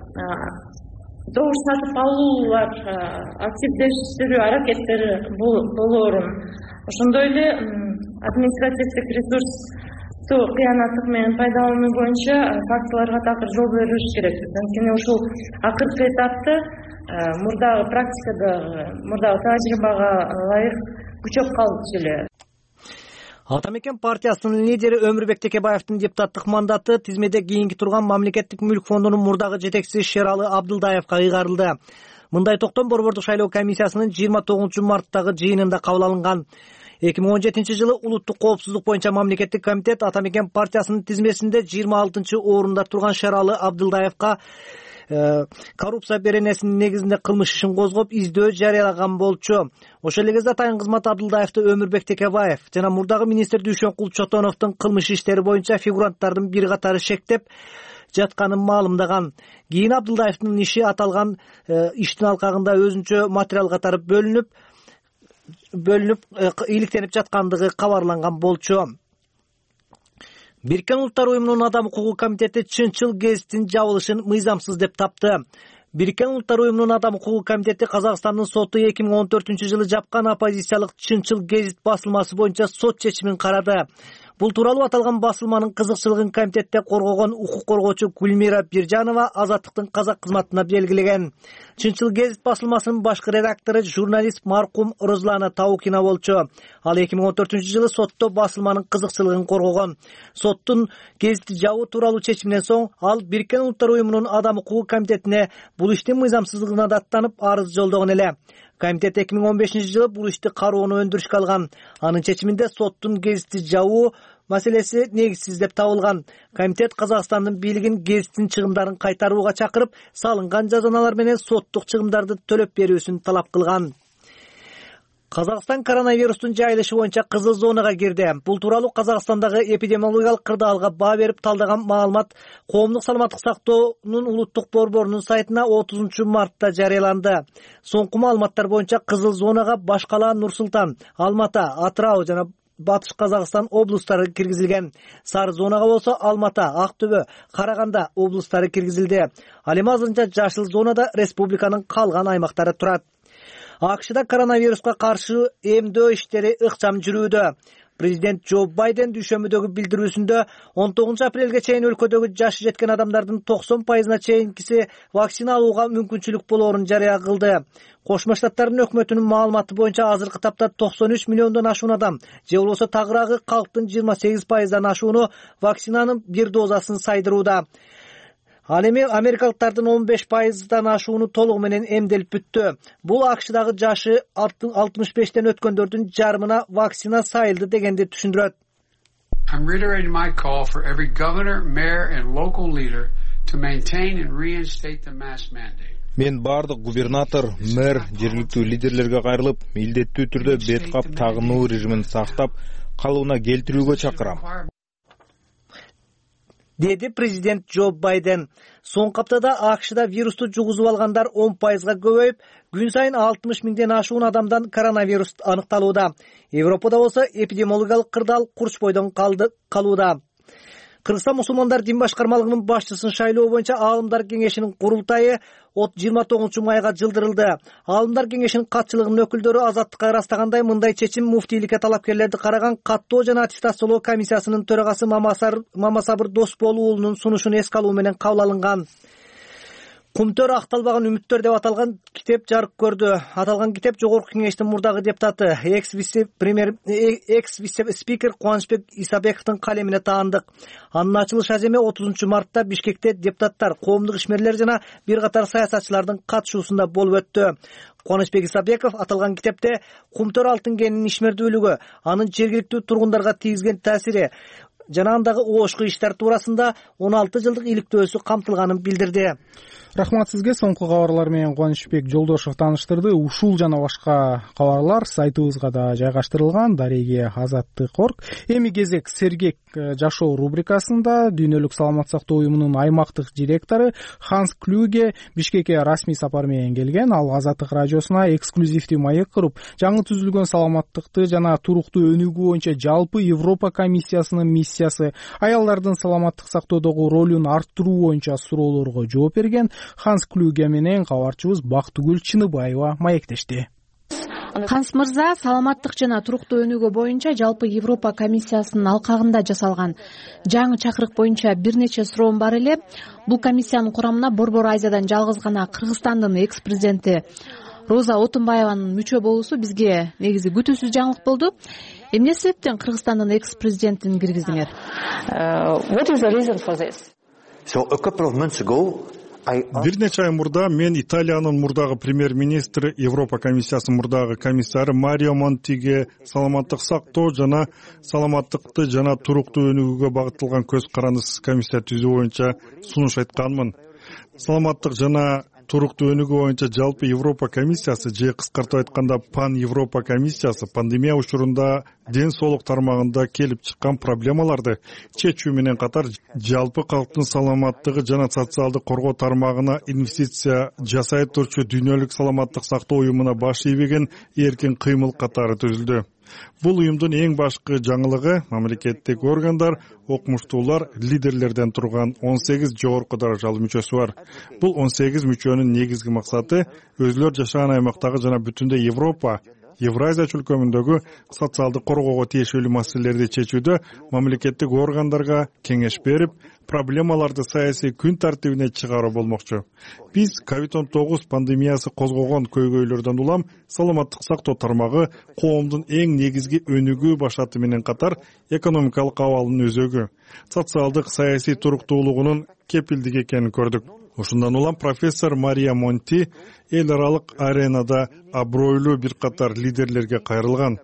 добуш сатып алуулар активдештирүү аракеттери болоорун, ошондой эле административдик ресурсту кыянаттык менен пайдалануу боюнча фактыларга такыр жол бериш керекпиз. Анткени ушул акыркы этапты мурдагы практикада, мурдагы тажрыйбага ылайык күчөп калчу эле. Ата мекен партиясынын лидери Өмүрбек Текебаевдин депутаттык мандаты тизмеде кийинки турган мамлекеттик мүлк фондунун мурдагы жетекчиси Шералы Абдылдаевга ыйгарылды. Мындай токтом Борбордук шайлоо комиссиясынын жыйырма тогузунчу марттагы жыйынында кабыл алынган. эки миң он жетинчи жылы улуттук коопсуздук боюнча мамлекеттик комитет Ата мекен партиясынын тизмесинде жыйырма алтынчы орунда турган Шералы Абдылдаевга коррупция беренесинин негизинде кылмыш ишин козгоп издөө жарыялаган болчу. Ошол эле кезде атайын кызмат Абдылдаевди Өмүрбек Текебаев жана мурдагы министр Дүйшөнкул Чотоновдун кылмыш иштери боюнча фигуранттардын бир катары шектеп жатканын маалымдаган. Кийин Абдылдаевдин иши аталган иштин алкагында өзүнчө материал катары бөлүнүп бөлүнүп иликтенип жаткандыгы кабарланган болчу. Бириккен Улуттар уюмунун Адам укугу комитети Чынчыл гезитин жабылышын мыйзамсыз деп тапты. Бириккен Улуттар уюмунун Адам укугу комитети Казакстандын соту эки миң он төртүнчү жылы жапкан оппозициялык Чынчыл гезит басылмасы боюнча сот чечимин карады. Бул тууралуу аталган басылманын кызыкчылыгын комитетте коргогон укук коргоочу Гүлмира Биржанова Азаттыктын казак кызматына белгилеген. Чынчыл гезит басылмасынын башкы редактору журналист маркум Розлана Таукина болчу. Ал эки миң он төртүнчү жылы сотто басылманын кызыкчылыгын коргогон. Соттун гезитти жабуу тууралуу чечиминен соң ал Бириккен Улуттар уюмунун Адам укугу комитетине бул иштин мыйзамсыздыгына даттанып арыз жолдогон эле. Комитет эки миң он бешинчи жылы бул ишти кароону өндүрүшкө алган. Анын чечиминде соттун гезитти жабуу маселеси негизсиз деп табылган. Комитет Казакстандын бийлигин гезиттин чыгымдарын кайтарууга чакырып, салынган жазаналар менен соттук чыгымдарды төлөп берүүсүн талап кылган. Казакстан коронавирустун жайылышы боюнча кызыл зонага кирди. Бул тууралуу Казакстандагы эпидемиологиялык кырдаалга баа берип талдаган маалымат Коомдук саламаттык сактоонун улуттук борборунун сайтына отузунчу мартта жарыяланды. Соңку маалыматтар боюнча кызыл зонага Башкала, Нур Султан, Алматы, Атырау жана Батыш Казакстан облустары киргизилген. Сары зонага болсо Алматы, Актөбө, Караганда облустары киргизилди. Ал эми азырынча жашыл зонада республиканын калган аймактары турат. АКШда коронавируска каршы эмдөө иштери ыкчам жүрүүдө. Президент Джо Байден дүйшөмбүдөгү билдирүүсүндө он тогузунчу апрелге чейин өлкөдөгү жашы жеткен адамдардын токсон пайызына чейинкиси вакцина алууга мүмкүнчүлүк болоорун жарыя кылды. Кошмо Штаттардын өкмөтүнүн маалыматы боюнча азыркы тапта токсон үч миллиондон ашуун адам же болбосо тагыраагы калктын жыйырма сегиз пайыздан ашууну вакцинанын бир дозасын сайдырууда. Ал эми америкалыктардын он беш пайыздан ашууну толугу менен эмделип бүттү. Бул АКШдагы жашы алтымыш бештен өткөндөрдүн жарымына вакцина сайылды дегенди түшүндүрөт. I'm reiterating my call for every governor, mayor and local leader to maintain and reinstate the mask mandate. Мен бардык губернатор, мэр, жергиликтүү лидерлерге кайрылып, милдеттүү түрдө бет кап тагынуу режимин сактап, калыбына келтирүүгө чакырам, деди президент Джо Байден. Соңку аптада АКШда вирусту жугузуп алгандар он пайызга көбөйүп, күн сайын алтымыш миңден ашуун адамдан коронавирус аныкталууда. Европада болсо эпидемиологиялык кырдаал курч бойдон калууда. Кыргызстан мусулмандар дин башкармалыгынын башчысын шайлоо боюнча Аалымдар кеңешинин курултайы жыйырма тогузунчу майга жылдырылды. Аалымдар кеңешинин катчылыгынын өкүлдөрү азаттыкка ырастагандай мындай чечим муфтийликке талапкерлерди караган каттоо жана аттестациялоо комиссиясынын төрагасы Мамасабыр Досбол уулунун сунушун эске алуу менен кабыл алынган. Кумтөр акталбаган үмүттөр деп аталган китеп жарык көрдү. Аталган китеп Жогорку кеңештин мурдагы депутаты, экс-вице-премьер, экс-вице-спикер Кубанычбек Исабековдун калемине таандык. Анын ачылыш аземи отузунчу мартта Бишкекте депутаттар, коомдук ишмерлер жана бир катар саясатчылардын катышуусунда болуп өттү. Кубанычбек Исабеков аталган китепте Кумтөр алтын кенинин ишмердүүлүгү, анын жергиликтүү тургундарга тийгизген таасири жана андагы оошку иштер туурасында он алты жылдык иликтөөсү камтылганын билдирди. Рахмат сизге. Соңку кабарлар менен Кубанычбек Жолдошев тааныштырды. Ушул жана башка кабарлар сайтыбызга да жайгаштырылган. Дареге Азаттык орг. Эми кезек сергек жашоо рубрикасында дүйнөлүк саламаттык сактоо уюмунун аймактык директору Ханс Клюге Бишкекке расмий сапар менен келген. Ал Азаттык радиосуна эксклюзивдүү маек куруп, жаңы түзүлгөн саламаттыкты жана туруктуу өнүгүү боюнча жалпы Европа комиссиясынын миссиясы, аялдардын саламаттык сактоодогу ролун арттыруу боюнча суроолорго жооп берген. Ханс Клюге менен кабарчыбыз Бактыгүл Чыныбаева маектешти. Ханс мырза, саламаттык жана туруктуу өнүгүү боюнча жалпы Европа комиссиясынын алкагында жасалган жаңы чакырык боюнча бир нече суроом бар эле. Бул комиссиянын курамына Борбор Азиядан жалгыз гана Кыргызстандын экс-президенти Роза Отунбаеванын мүчө болуусу бизге негизи күтүүсүз жаңылык болду. Эмне себептен Кыргызстандын экс-президентин киргиздиңер? What is the reason for this? So a couple of months ago Бир нече ай мурда мен Италиянын мурдагы премьер-министри, Европа комиссиясынын мурдагы комиссары Марио Монтиге саламаттык сактоо жана саламаттыкты жана туруктуу өнүгүүгө багытталган көз карандысыз комиссия түзүү боюнча сунуш айтканмын. Саламаттык жана туруктуу өнүгүү боюнча жалпы Европа комиссиясы же кыскартып айтканда Пан Европа комиссиясы пандемия учурунда ден соолук тармагында келип чыккан проблемаларды чечүү менен катар жалпы калктын саламаттыгы жана социалдык коргоо тармагына инвестиция жасай турчу дүйнөлүк саламаттык сактоо уюмуна баш ийбеген эркин кыймыл катары түзүлдү. Бул уюмдун эң башкы жаңылыгы мамлекеттик органдар, окумуштуулар, лидерлерден турган он сегиз жогорку даражалуу мүчөсү бар. Бул он сегиз мүчөнүн негизги максаты өзүлөр жашаган аймактагы жана бүтүндөй Европа, Евразия чөлкөмүндөгү социалдык коргоого тиешелүү маселелерди чечүүдө мамлекеттик органдарга кеңеш берип, проблемаларды саясий күн тартибине чыгаруу болмокчу. Биз ковид он тогуз пандемиясы козгогон көйгөйлөрдөн улам саламаттык сактоо тармагы коомдун эң негизги өнүгүү башаты менен катар экономикалык абалынын өзөгү, социалдык саясий туруктуулугунун кепилдиги экенин көрдүк. Ушундан улам профессор Мария Монти эл аралык аренада абройлуу бир катар лидерлерге кайрылган.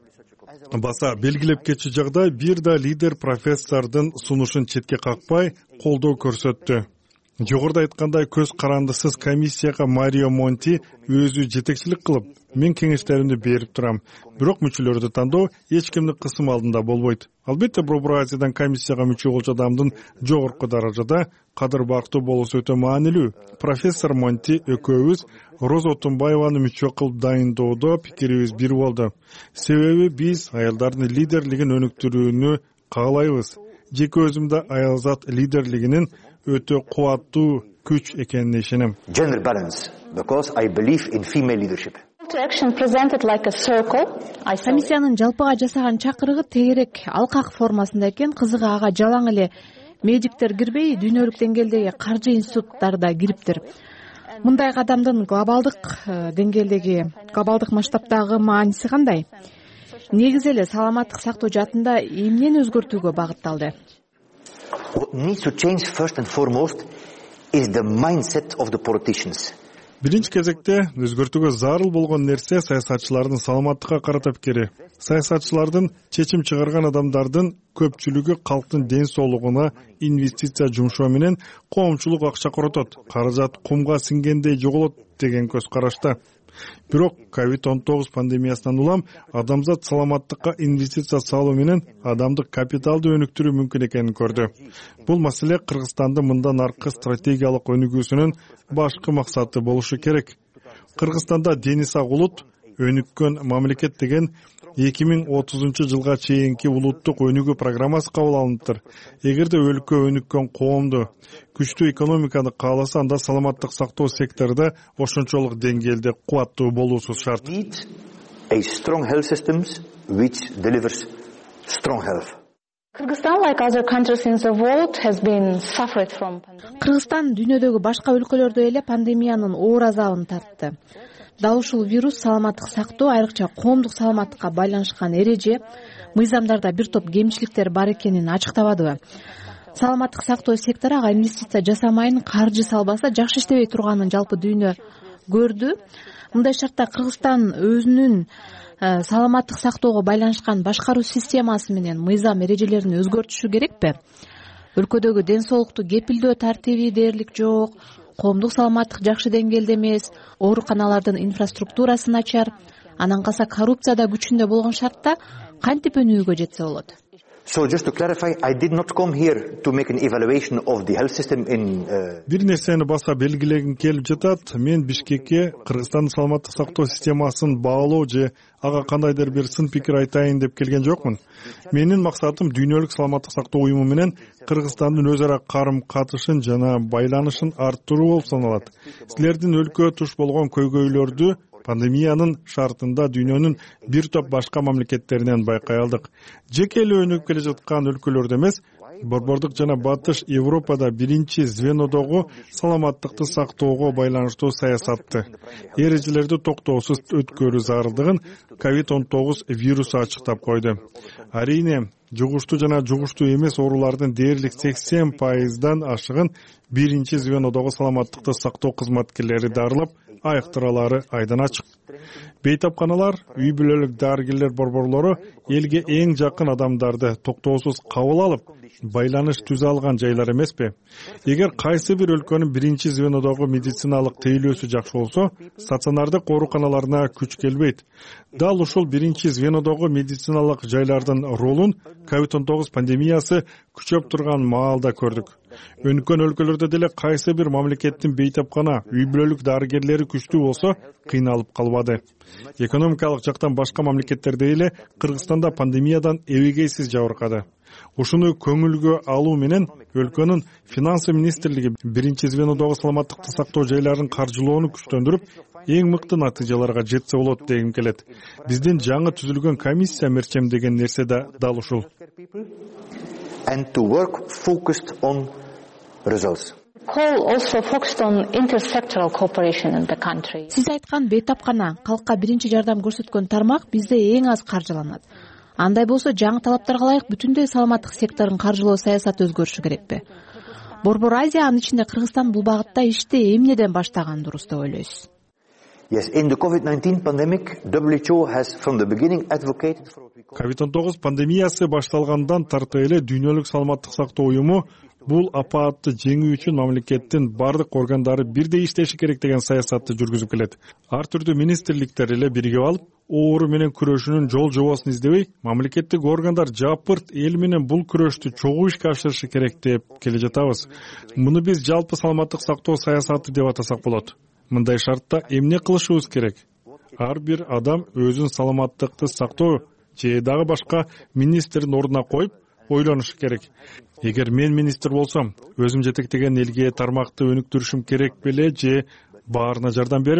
Баса белгилеп кетчү жагдай бир да лидер профессордун сунушун четке какпай колдоо көрсөттү. Жогоруда айткандай көз карандысыз комиссияга Марио Монти өзү жетекчилик кылып, мен кеңештеримди берип турам. Бирок мүчөлөрдү тандоо эч кимдин кысым алдында болбойт. Албетте, Борбор Азиядан комиссияга мүчө болчу адамдын жогорку даражада кадыр бактуу болуусу өтө маанилүү. Профессор Монти экөөбүз Роза Отунбаеваны мүчө кылып дайындоодо пикирибиз бир болду. Себеби биз аялдардын лидерлигин өнүктүрүүнү каалайбыз. Жеке өзүмдө аялзат лидерлигинин өтө кубаттуу күч экенине ишенем. Gender balance, because I believe in female leadership. комиссиянын жалпыга жасаган чакырыгы тегерек алкак формасында экен. Кызыгы ага жалаң эле медиктер кирбей, дүйнөлүк деңгээлдеги каржы институттары да кириптир. Мындай кадамдын глобалдык деңгээлдеги, глобалдык масштабтагы мааниси кандай? Негизи эле саламаттык сактоо жаатында эмнени өзгөртүүгө багытталды? Биринчи кезекте өзгөртүүгө зарыл болгон нерсе саясатчылардын саламаттыкка карата пикири. Саясатчылардын чечим чыгарган адамдардын көпчүлүгү калктын ден соолугуна инвестиция жумшоо менен коомчулук акча коротот, каражат кумга сиңгендей жоголот деген көз карашта. Бирок ковид он тогуз пандемиясынан улам адамзат саламаттыкка инвестиция салуу менен адамдык капиталды өнүктүрүү мүмкүн экенин көрдү. Бул маселе Кыргызстандын мындан аркы стратегиялык өнүгүүсүнүн башкы максаты болушу керек. Кыргызстанда дени сак улут, өнүккөн мамлекет деген эки миң отузунчу жылга чейинки улуттук өнүгүү программасы кабыл алыныптыр. Эгерде өлкө өнүккөн коомду, күчтүү экономиканы кааласа, анда саламаттык сактоо секторунда ошончолук деңгээлде кубаттуу болуусу шарт. Кыргызстан дүйнөдөгү башка өлкөлөрдөй эле пандемиянын оор азабын тартты. Дал ушул вирус саламаттык сактоо, айрыкча коомдук саламаттыкка байланышкан эреже, мыйзамдарда бир топ кемчиликтер бар экенин ачыктабадыбы? Саламаттык сактоо сектору ага инвестиция жасамайын, каржы салбаса жакшы иштебей турганын жалпы дүйнө көрдү. Мындай шартта Кыргызстан өзүнүн саламаттык сактоого байланышкан башкаруу системасы менен мыйзам эрежелерин өзгөртүшү керекпи? Өлкөдөгү ден соолукту кепилдөө тартиби дээрлик жок, коомдук саламаттык жакшы деңгээлде эмес, ооруканалардын инфраструктурасы начар, анан калса коррупция да күчүндө болгон шартта кантип өнүгүүгө жетсе болот? So just to clarify, I did not come here to make an evaluation of the health system in Бир нерсени баса белгилегим келип жатат. Мен Бишкекке Кыргызстандын саламаттык сактоо системасын баалоо же ага кандайдыр бир сын пикир айтайын деп келген жокмун. Менин максатым дүйнөлүк саламаттык сактоо уюму менен Кыргызстандын өз ара карым катышын жана байланышын арттыруу болуп саналат. Силердин өлкө туш болгон көйгөйлөрдү пандемиянын шартында дүйнөнүн бир топ башка мамлекеттеринен байкай алдык. Жеке эле өнүгүп келе жаткан өлкөлөрдө эмес, борбордук жана батыш Европада биринчи звенодогу саламаттыкты сактоого байланыштуу саясатты, эрежелерди токтоосуз өткөрүү зарылдыгын ковид он тогуз вирусу ачыктап койду. Арийне, жугуштуу жана жугуштуу эмес оорулардын дээрлик сексен пайыздан ашыгын биринчи звенодогу саламаттыкты сактоо кызматкерлери дарылап, айыктыралары айдан ачык. Бейтапканалар, үй бүлөлүк дарыгерлер борборлору элге эң жакын адамдарды токтоосуз кабыл алып, байланыш түзө алган жайлар эмеспи? Эгер кайсы бир өлкөнүн биринчи звенодогу медициналык тейлөөсү жакшы болсо, стационардык ооруканаларына күч келбейт. Дал ушул биринчи звенодогу медициналык жайлардын ролун ковид он тогуз пандемиясы күчөп турган маалда көрдүк. Өнүккөн өлкөлөрдө деле кайсы бир мамлекеттин бейтапкана, үй бүлөлүк дарыгерлери күчтүү болсо, кыйналып калбады. Экономикалык жактан башка мамлекеттерде эле Кыргызстанда пандемиядан эбегейсиз жабыркады. Ушуну көңүлгө алуу менен өлкөнүн финансы министрлиги биринчи звенодогу саламаттыкты сактоо жайларын каржылоону күчтөндүрүп, эң мыкты натыйжаларга жетсе болот дегим келет. Биздин жаңы түзүлгөн комиссия мерчемдеген нерсе да дал ушул. And to work focused on results. Сиз айткан бейтапкана, калкка биринчи жардам көрсөткөн тармак бизде эң аз каржыланат. Андай болсо жаңы талаптарга ылайык бүтүндөй саламаттык секторун каржылоо саясаты өзгөрүшү керекпи? Борбор Азия, анын ичинде Кыргызстан бул багытта ишти эмнеден баштаган дурус деп ойлойсуз? Yes, in the COVID nineteen pandemic, W H O has from the beginning advocated for ковид он тогуз пандемиясы башталгандан тарта эле дүйнөлүк саламаттык сактоо уюму бул апаатты жеңүү үчүн мамлекеттин бардык органдары бирдей иштеши керек деген саясатты жүргүзүп келет. Ар түрдүү министрликтер эле биригип алып, оору менен күрөшүүнүн жол жобосун издебей, мамлекеттик органдар жапырт эл менен бул күрөштү чогуу ишке ашырышы керек деп келе жатабыз. Муну биз жалпы саламаттык сактоо саясаты деп атасак болот. Мындай шартта эмне кылышыбыз керек? Ар бир адам өзүн саламаттыкты сактоо же дагы башка министрдин ордуна коюп ойлонушу керек. Эгер мен министр болсом, өзүм жетектеген элге тармакты өнүктүрүшүм керек беле же баарына жардам берип,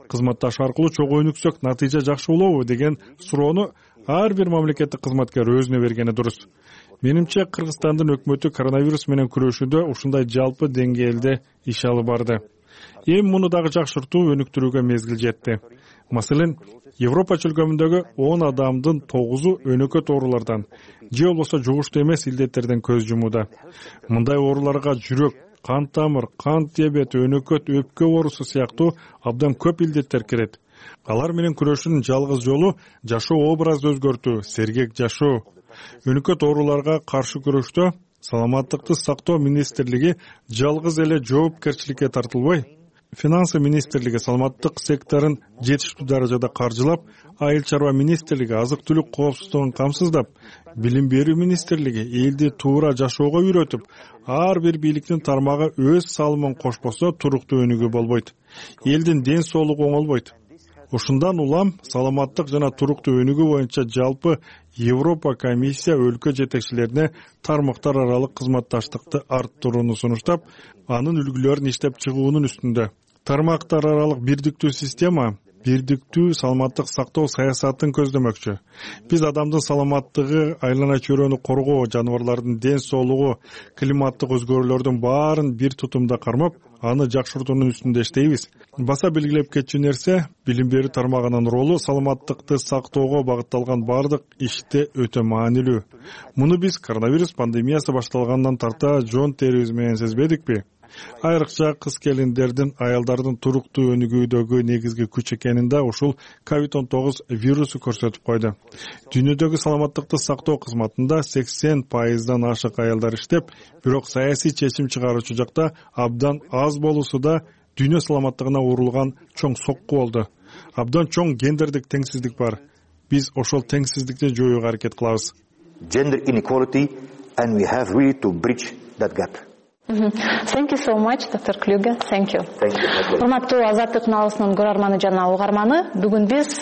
кызматташ аркылуу чогуу өнүксөк натыйжа жакшы болобу деген суроону ар бир мамлекеттик кызматкер өзүнө бергени дурус. Менимче Кыргызстандын өкмөтү коронавирус менен күрөшүүдө ушундай жалпы деңгээлде иш алып барды. Эми муну дагы жакшыртуу, өнүктүрүүгө мезгил жетти. Маселен, Европа чөлкөмүндөгү он адамдын тогузу өнөкөт оорулардан же болбосо жугуштуу эмес илдеттерден көз жумууда. Мындай ооруларга жүрөк, кан тамыр, кант диабети, өнөкөт, өпкө оорусу сыяктуу абдан көп илдеттер кирет. Алар менен күрөшүүнүн жалгыз жолу жашоо образды өзгөртүү, сергек жашоо. Өнөкөт ооруларга каршы күрөштө саламаттыкты сактоо министрлиги жалгыз эле жоопкерчиликке тартылбай, Финансы министрлиги саламаттык секторун жетиштүү даражада каржылап, айыл чарба министрлиги азык-түлүк коопсуздугун камсыздап, билим берүү министрлиги элди туура жашоого үйрөтүп, ар бир бийликтин тармагы өз салымын кошпосо туруктуу өнүгүү болбойт. Элдин ден соолугу оңолбойт. Ушундан улам саламаттык жана туруктуу өнүгүү боюнча жалпы Европа комиссия өлкө жетекчилерине тармактар аралык кызматташтыкты арттырууну сунуштап, анын үлгүлөрүн иштеп чыгуунун үстүндө. Тармактар аралык бирдиктүү система бирдиктүү саламаттык сактоо саясатын көздөмөкчү. Биз адамдын саламаттыгы, айлана чөйрөнү коргоо, жаныбарлардын ден соолугу, климаттык өзгөрүүлөрдүн баарын бир тутумда кармап, аны жакшыртуунун үстүндө иштейбиз. Баса белгилеп кетчү нерсе, билим берүү тармагынын ролу саламаттыкты сактоого багытталган бардык иште өтө маанилүү. Муну биз коронавирус пандемиясы башталгандан тарта жон терибиз менен сезбедикпи? Айрыкча кыз келиндердин, аялдардын туруктуу өнүгүүдөгү негизги күч экенин да ушул ковид он тогуз вирусу көрсөтүп койду. Дүйнөдөгү саламаттыкты сактоо кызматында сексен пайыздан ашык аялдар иштеп, бирок саясий чечим чыгаруучу жакта абдан аз болуусу да дүйнө саламаттыгына урулган чоң сокку болду. Абдан чоң гендердик теңсиздик бар. Биз ошол теңсиздикти жоюуга аракет кылабыз. Gender inequality, and we have really to bridge that gap. Thank you so much, доктор Клюге. Thank you. Урматтуу Азаттык налысынын көрөрманы жана угарманы, бүгүн биз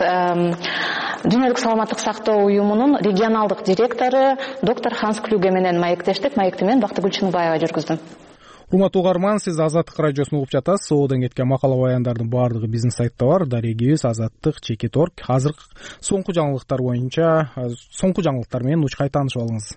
Дүйнөлүк саламаттык сактоо уюмунун регионалдык директору доктор Ханс Клюге менен маектештик. Маекти мен Бактыгүл Чынбаева жүргүздүм. Урматтуу угарман, сиз Азаттык радиосун угуп жатасыз. Соодон кеткен макала баяндардын баардыгы биздин сайтта бар. Дарегибиз азаттык чекит точка орг. Азыр соңку жаңылыктар боюнча, соңку жаңылыктар менен учкай таанышып алыңыз.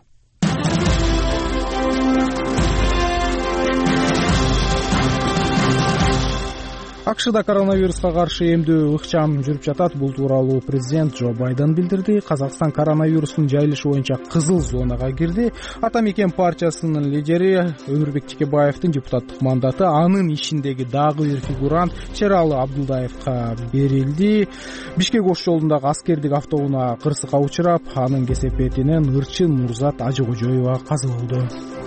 акшда коронавируска каршы эмдөө ыкчам жүрүп жатат. Бул тууралуу президент Джо Байден билдирди. Казакстан коронавирустун жайылышы боюнча кызыл зонага кирди. Ата мекен партиясынын лидери Өмүрбек Чекебаевдин депутаттык мандаты анын ишиндеги дагы бир фигурант Чералы Абдулдаевка берилди. Бишкек ош жолундагы аскердик автоунаа кырсыкка учурап, анын кесепетинен ырчын Нурзат Ажыкожоева каза болду.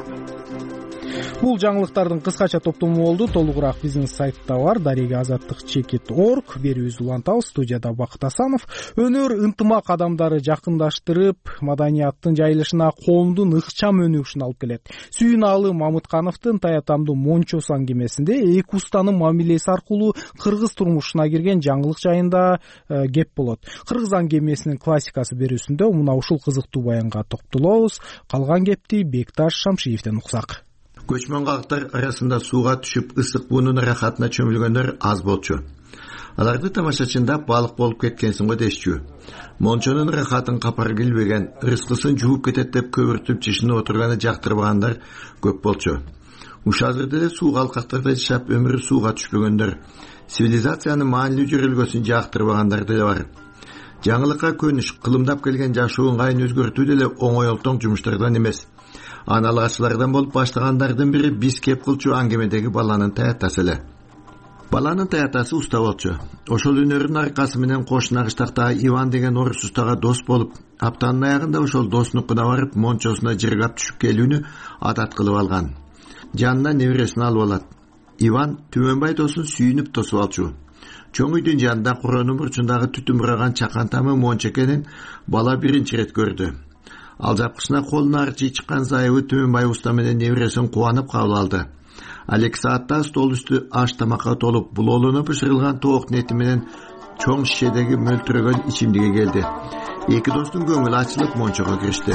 Бул жаңылыктардын кыскача топтому болду. Толугураак биздин сайтта бар. Дареги азаттык чекит точка орг. Берүүбүздү улантабыз. Студияда Бакыт Асанов. Өнөр ынтымак адамдары жакындаштырып, маданияттын жайылышына коомдун ыкчам өнүгүшүн алып келет. Сүйүнаалы Мамыткановдун Таятамдуу Мончосу аңгемесинде эки устанын мамилеси аркылуу кыргыз турмушуна кирген жаңылык жайында э, кеп болот. Кыргыз аңгемесинин классикасы берүүсүндө мына ушул кызыктуу баянга токтолобуз. Калган кепти Бекташ Шамшиевден уксак. Көчмөн калктар арасында сууга түшүп ысык буунун рахатына чөмүлгөндөр аз болчу. Аларды тамашачында балык болуп кеткенсиң го дешчү. Мончонун рахатын капар келбеген, рызкысын жууп кетет деп көбүртүп жишине отурганы жактырбагандар көп болчу. Ушазырда эле суу калкактарда жашап өмүрү сууга түшпөгөндөр, цивилизациянын маанилүү жөрөлгөсүн жактырбагандар деле бар. Жаңылыкка көнүш, кылымдап келген жашоо ыңгайын өзгөртүү деле оңой олтоң жумуштардан эмес. Аналгачылардан болуп баштагандардын бири биз кеп кылчу аңгемедеги баланын таятасы эле. Баланын таятасы уста болчу. Ошол өнөрүнүн аркасы менен кошуна кыштакта Иван деген орус устага дос болуп, аптанын аягында ошол доснукуна барып, мончосуна жыргап түшүп келүүнү адат кылып алган. Жанына небересин алып алат. Иван Түмөнбай досын сүйүнүп тосуп алчу. Чоң үйдүн жанында куронун бурчундагы түтүн бураган чакан тамы монча экенин бала биринчи ирет көрдү. Ал жапкычына колуна арчы чыккан зайыбы Түмөнбай уста менен небересин кубанып кабыл алды. Ал эки саатта стол үстү аш тамакка толуп, булоолонуп бышырылган тооктун эти менен чоң шишедеги мөлтүрөгөн ичимдиги келди. Эки достун көңүлү ачылып мончого киришти.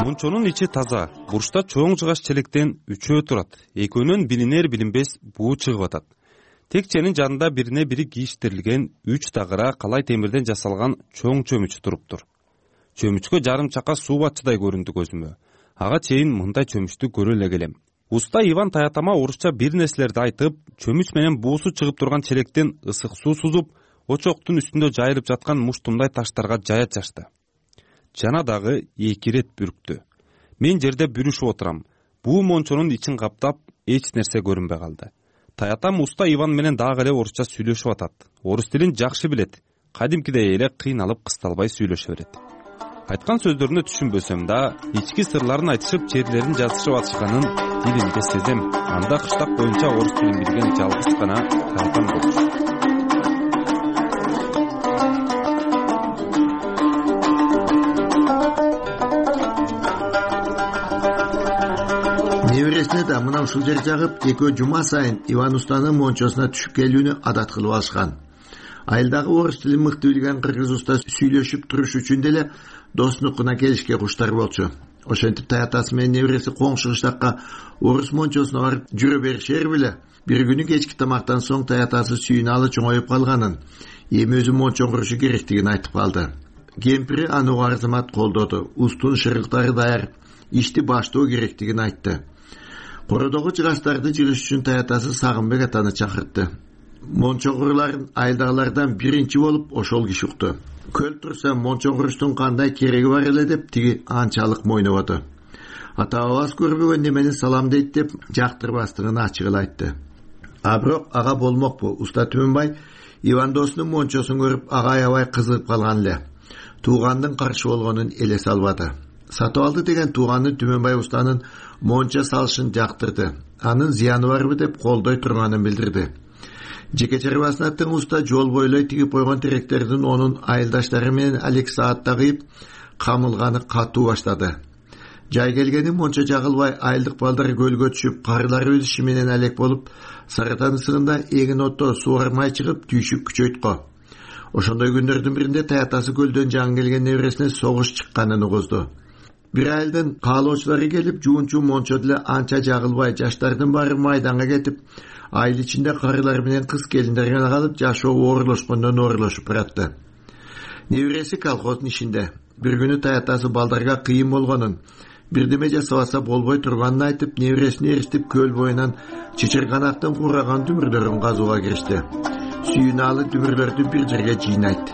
мончонун ичи таза, бурчта чоң жыгаш челектен үчөө турат. Экөөнөн билинер билинбес буу чыгып атат. Текченин жанында бирине бири кийиштирилген үч тагыра калай темирден жасалган чоң чөмүч туруптур. Чөмүчкө жарым чака суу батчыдай көрүндү көзүмө. Ага чейин мындай чөмүчтү көрө эле келем. Уста Иван таятама орусча бир нерселерди айтып, чөмүч менен буусу чыгып турган челектен ысык суу сузуп, очоктун үстүндө жайылып жаткан муштумдай таштарга жая чачты. Жана дагы эки ирет бүрктү. Мен жерде бүрүшүп отурам. Буу мончонун ичин каптап, эч нерсе көрүнбөй калды. Таятам уста Иван менен дагы эле орусча сүйлөшүп атат. Орус тилин жакшы билет. Кадимкидей эле кыйналып кысталбай сүйлөшө берет. Айткан сөздөрүнө түшүнбөсөм да, ички сырларын айтышып, черлерин жазышып атышканын дилимде сезем. Анда кыштак боюнча орус тилин билген жалгыз гана Таятам болчу. Небересине да мына ушул жер жагып, экөө жума сайын Иван устанын мончосуна түшүп келүүнү адат кылып алышкан. Айылдагы орус тилин мыкты билген кыргыз уста сүйлөшүп туруш үчүн деле досунукуна келишке куштар болчу. Ошентип таятасы менен небереси коңшу кыштакка орус мончосуна барып жүрө беришер беле. Бир күнү кечки тамактан соң таятасы сүйүналы чоңоюп калганын, эми өзү мончо курушу керектигин айтып калды. Кемпири аны арзымат колдоду. Устун шырыктары даяр, ишти баштоо керектигин айтты. Кородогу жыгачтарды жыгыш үчүн таятасы Сагынбек атаны чакыртты. Мончо куруларын айылдагылардан биринчи болуп ошол киши укту. Көл турса мончо куруштун кандай кереги бар эле деп тиги анчалык мойнободу. Ата бабасы көрбөгөн немени салам дейт деп жактырбастыгын ачык эле айтты. А бирок ага болмокпу. Уста Түмөнбай Иван досунун мончосун көрүп ага аябай кызыгып калган эле. Туугандын каршы болгонун элесе албады. Сатып алды деген тууганы Түмөнбай устанын монча салышын жактырды. Анын зыяны барбы деп колдой турганын билдирди. Жеке чарбасына тың уста жол бойлой тигип койгон теректердин онун айылдаштары менен алек саатта кыйып камылганы катуу баштады. Жай келгени монча жагылбай айылдык балдар көлгө түшүп, карылар өзүшү менен алек болуп, Сарытан ысыгында эгин отто суармай чыгып түйшүк күчөйткө. Ошондой күндөрдүн биринде таятасы көлдөн жаңы келген небересине согуш чыкканын угузду. Бир айылдын каалоочулары келип, жуунчу мончо деле анча жагылбай, жаштардын баары майданга кетип, айыл ичинде карылар менен кыз келиндер гана калып, жашоо оорулошкондон оорулошуп баратты. Небереси колхоздун ишинде. Бир күнү таятасы балдарга кыйын болгонун, бирдеме жасабаса болбой турганын айтып, небересине эристип көл боюнан чычырганактын кураган дүмүрлөрүн казууга киришти. Сүйүналы дүмүрлөрдү бир жерге жыйнайт.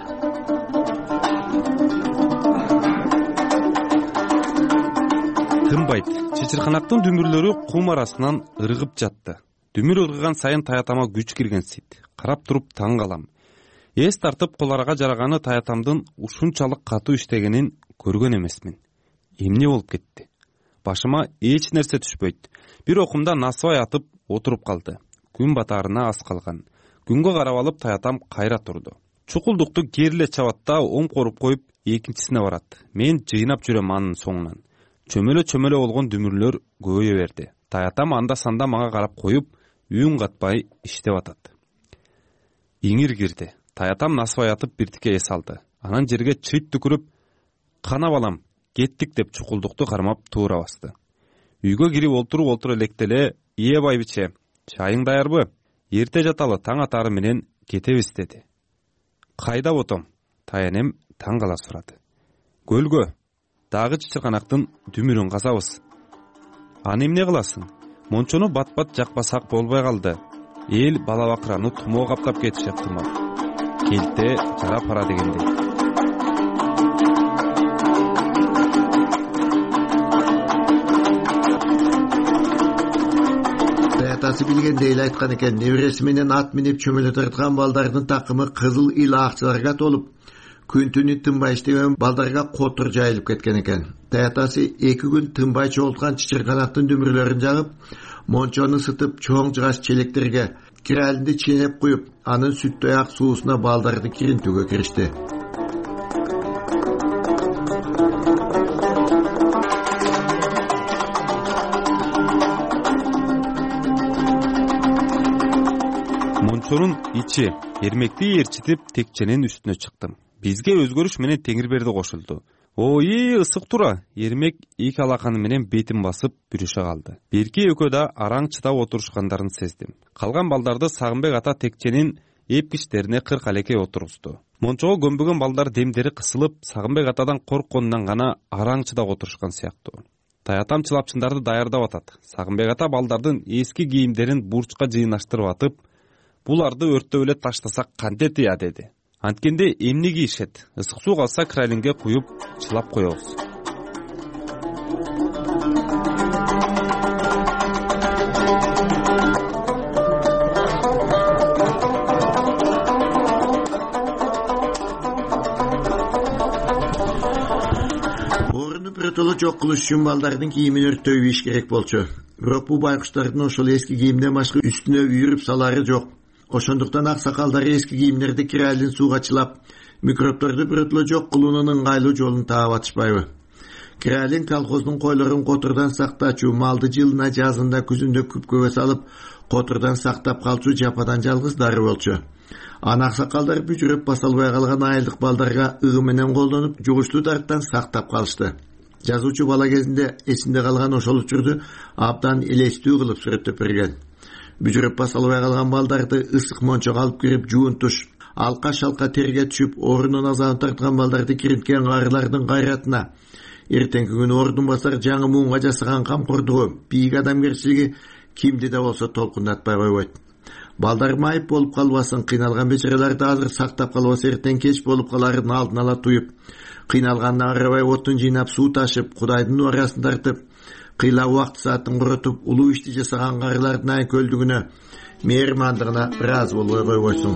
Тынбайт. Чычырганактын дүмүрлөрү кум арасынан ыргып жатты. Дүмүр ыргыган сайын таятама күч киргенсийт. Карап туруп таң калам. Эс тартып коларга жараганы таятамдын ушунчалык катуу иштегенин көргөн эмесмин. Эмне болуп кетти? Башыма эч нерсе түшпөйт. Бир окумда насыбай атып отуруп калды. Күн батаарына аз калган. Күнгө карап алып таятам кайра турду. Чукулдукту кериле чабат да оң коруп коюп экинчисине барат. Мен жыйнап жүрөм анын соңунан. Чөмөлө-чөмөлө болгон дүмүрлөр көбөйө берди. Таятам анда санда мага карап коюп, үн катпай иштеп атат. Иңир кирди. Таятам насыбай атып биртике эс алды. Анан жерге чыйт түкүрүп, "Кана балам, кеттик" деп чукулдукту кармап туура басты. Үйгө кирип олтуруп олтура электеле, "Ие байбиче, чайың даярбы? Эрте жаталы, таң атары менен кетебиз" деди. "Кайда ботом?" Таянем таң кала сурады. "Көлгө. Дагы чычырганактын дүмүрүн казабыз." "Аны эмне кыласың? Мончону бат-бат жакпасак болбой калды. Эл бала бакыраны тумоо каптап кетишет тумоо. Келте жара пара дегендей." Таятасы билгендей эле айткан экен, небереси менен ат минип чөмөлө тарткан балдардын такымы кызыл ил акчаларга толуп, күн түнү тынбай иштеген балдарга котур жайылып кеткен экен. Таятасы эки күн тынбай чогулткан чычырганактын дүмүрлөрүн жагып, мончону ысытып, чоң жыгаш челектерге киралинди ченеп куюп, анын сүттөй ак суусуна балдарды киринтүүгө киришти. Мончонун ичи эрмекти ээрчитип текченин үстүнө чыктым. Бизге өзгөрүш менен Теңирберди кошулду. ой ысык тура. Эрмек эки алаканы менен бетин басып бүрүшө калды. Берки экөө да араң чыдап отурушкандарын сездим. Калган балдарды Сагынбек ата текченин эпкичтерине кырк алекей отургузду. Мончого көмбөгөн балдар демдери кысылып, Сагынбек атадан коркконунан гана араң чыдап отурушкан сыяктуу. Таятам чылапчындарды даярдап атат. Сагынбек ата балдардын эски кийимдерин бурчка жыйнаштырып атып, буларды өрттөп эле таштасак кантет ыя деди. Анткенде эмне кийишет? Ысык суу калса крайлинге куюп чылап коебуз. Биротоло жок кылыш үчүн балдардын кийимин өрттөй бейиш керек болчу. Бирок бул байкуштардын ошол эски кийимден башка үстүнө үйүрүп салары жок. Ошондуктан аксакалдар эски кийимдерди кирайлин сууга чылап, микробторду биротоло жок кылуунун ыңгайлуу жолун таап атышпайбы? Кирайлин колхоздун койлорун котордон сактачу, малды жылына жазында күзүндө күпкөгө салып, котордон сактап калчу жападан жалгыз дары болчу. Аны аксакалдар бүжүрөп баса албай калган айылдык балдарга ыгы менен колдонуп, жугуштуу дарттан сактап калышты. Жазуучу бала кезинде эсинде калган ошол учурду абдан элестүү кылып сүрөттөп берген. Бүжүрөп баса албай калган балдарды ысык мончого алып кирип жуунтуш, алка-шалка терге түшүп, ордунун азабын тарткан балдарды кириткен карылардын кайратына, эртеңки күнү ордун басар жаңы муунга жасаган камкордугу, бийик адамгерчилиги кимди да болсо толкундатпай койбойт. Балдар майып болуп калбасын, кыйналган бечараларды азыр сактап калбаса эртең кеч болуп каларын алдын ала туюп, кыйналганына карабай отун жыйнап суу ташып, Кудайдын нуарасын тартып, кыйла убакыт саатын коротуп, улуу ишти жасаган карылардын айкөлдүгүнө, мээрмандыгына ыраазы болбой койбойсуң.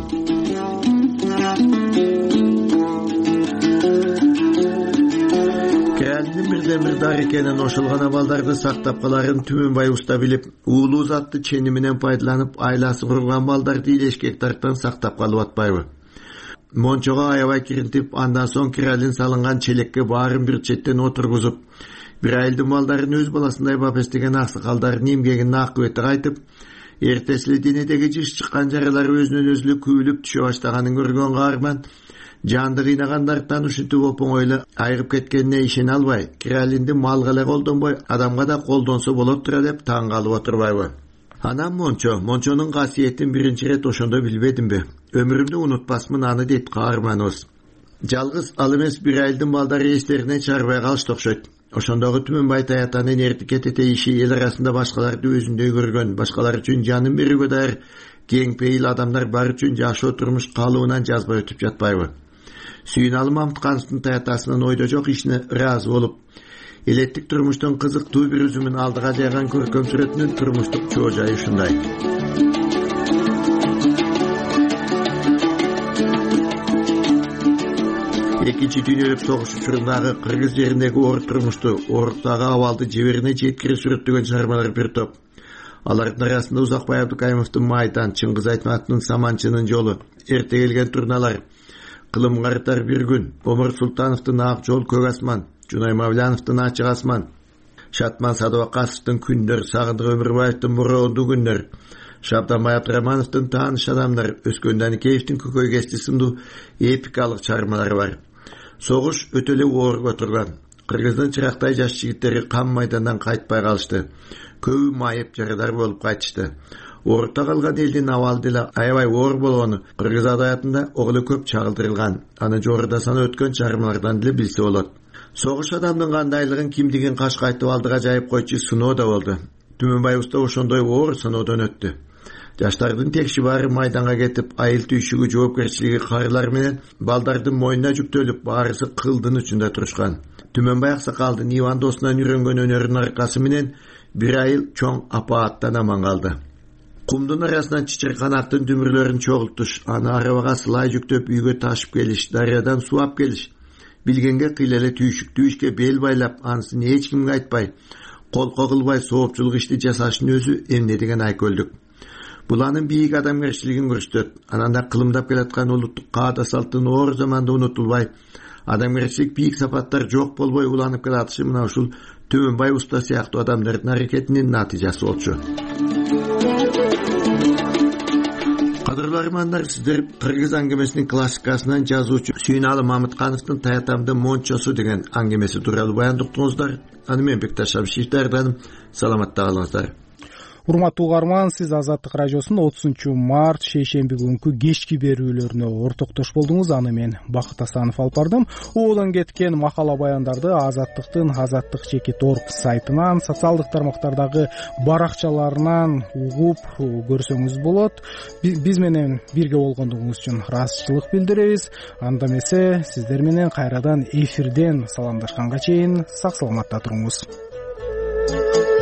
Кирайлиндин бирден бир дары экенин, ошол гана балдарды сактап каларын Түмөнбай уста билип, уулуу затты чени менен пайдаланып, айласы курулган балдарды илешкек тарттан сактап калып атпайбы? Мончого аябай киринтип, андан соң Кирайлин салынган челекке баарын бир четтен отургузуп, бир айылдын балдарын өз баласындай бап эстеген аксакалдардын эмгегин акыбети кайтып, эртесили денедеги жыш чыккан жаралар өзүнөн өзү күйүлүп түшө баштаганын көргөн каарман, жанды кыйнагандардан ушинтип оңойлуу айыгып кеткенине ишене албай, Кирайлинди малга эле колдонбой, адамга да колдонсо болот тура деп таң калып отурбайбы? Анам Мончо, Мончонун касиетин биринчи ирет ошондо билбедимби? Өмүрүмдү унутпасмын аны дейт каарманыбыз. Жалгыз ал эмес, бир айылдын балдары эстеринен чыгарбай калышты окшойт. Ошондогу Түмөнбай Таятанын эртикет этейиши эл арасында башкаларды өзүндөй көргөн, башкалар үчүн жанын берүүгө даяр кең пейил адамдар бар үчүн жашоо турмуш калыбынан жазбай өтүп жатпайбы? Сүйүналы Мамыткановдун Таятасынын ойдо жок ишине ыраазы болуп, элеттик турмуштун кызыктуу бир үзүмүн алдыга жайган көркөм сүрөтүнүн турмуштук чоо жайы ушундай. Экинчи дүйнөлүк согуш учурундагы кыргыз жериндеги оор турмушту, ооруктагы абалды жеберине жеткире сүрөттөгөн чыгармалар бир топ. Алардын арасында Узакбай Абдыкаимовдун Майдан, Чыңгыз Айтматовдун Саманчынын жолу, Эрте келген турналар, Кылым карытар бир күн, Омар Султановдун Ак жол көк асман, Жунай Мавляновдун Ачык асман, Шатман Садыбакасовдун Күндөр, Сагындык Өмүрбаевдин Бороондуу күндөр, Шабданбай Абдрахмановдун Тааныш адамдар, Өскөн Даникеевдин Көкөй кести сындуу эпикалык чыгармалары бар. Согуш өтө эле оорго турган. Кыргыздын чырактай жаш жигиттери кам майдандан кайтпай калышты. Көбү майып жарадар болуп кайтышты. Оорукта калган элдин абалы деле аябай оор болгону кыргыз адабиятында огуле көп чагылдырылган. Аны жогоруда санап өткөн чыгармалардан деле билсе болот. Согуш адамдын кандайлыгын, кимдигин кашка айтып алдыга жайып койчу сыноо да болду. Түмөнбай уста ошондой оор сыноодон өттү. Жаштардын текши баары майданга кетип, айыл түйшүгү жоопкерчилиги карылар менен балдардын мойнуна жүктөлүп, баарысы кылдын учунда турушкан. Түмөнбай аксакалдын Иван досунан үйрөнгөн өнөрүнүн аркасы менен бир айыл чоң апааттан аман калды. Кумдун арасынан чычыр канаттын дүмүрлөрүн чогултуш, аны арабага сылай жүктөп үйгө ташып келиш, дарыядан сууап келиш. Билгенге кыйла эле түйшүктүү ишке бел байлап, анысын эч кимге айтпай, колко кылбай соопчулук ишти жасашынын өзү эмне деген айкөлдүк. Бул анын бийик адамгерчилигин көрсөтөт. Ананда кылымдап келаткан улуттук каада салттын оор заманда унутулбай, адамгерчилик бийик сапаттар жок болбой уланып келатышы мына ушул Түмөнбай уста сыяктуу адамдардын аракетинин натыйжасы болчу. кадырлуу армандар, сиздер кыргыз аңгемесинин классикасынан жазуучу Сүйүналы Мамыткановдун Таятамдын мончосу деген аңгемеси тууралуу баян уктуңуздар. Аны мен Бекташ Абишевич даярдадым. Саламатта калыңыздар. Урматтуу угарман, сиз Азаттык радиосунун отузунчу март шейшемби күнкү кечки берүүлөрүнө ортоктош болдуңуз. Аны мен Бакыт Асанов алып бардым. Оодон кеткен макала баяндарды Азаттыктын Азаттык чекит орг сайтынан, социалдык тармактардагы баракчаларынан угуп көрсөңүз болот. Биз менен бирге болгондугуңуз үчүн ыраазычылык билдиребиз. Анда эмесе сиздер менен кайрадан эфирден саламдашканга чейин сак саламатта туруңуз.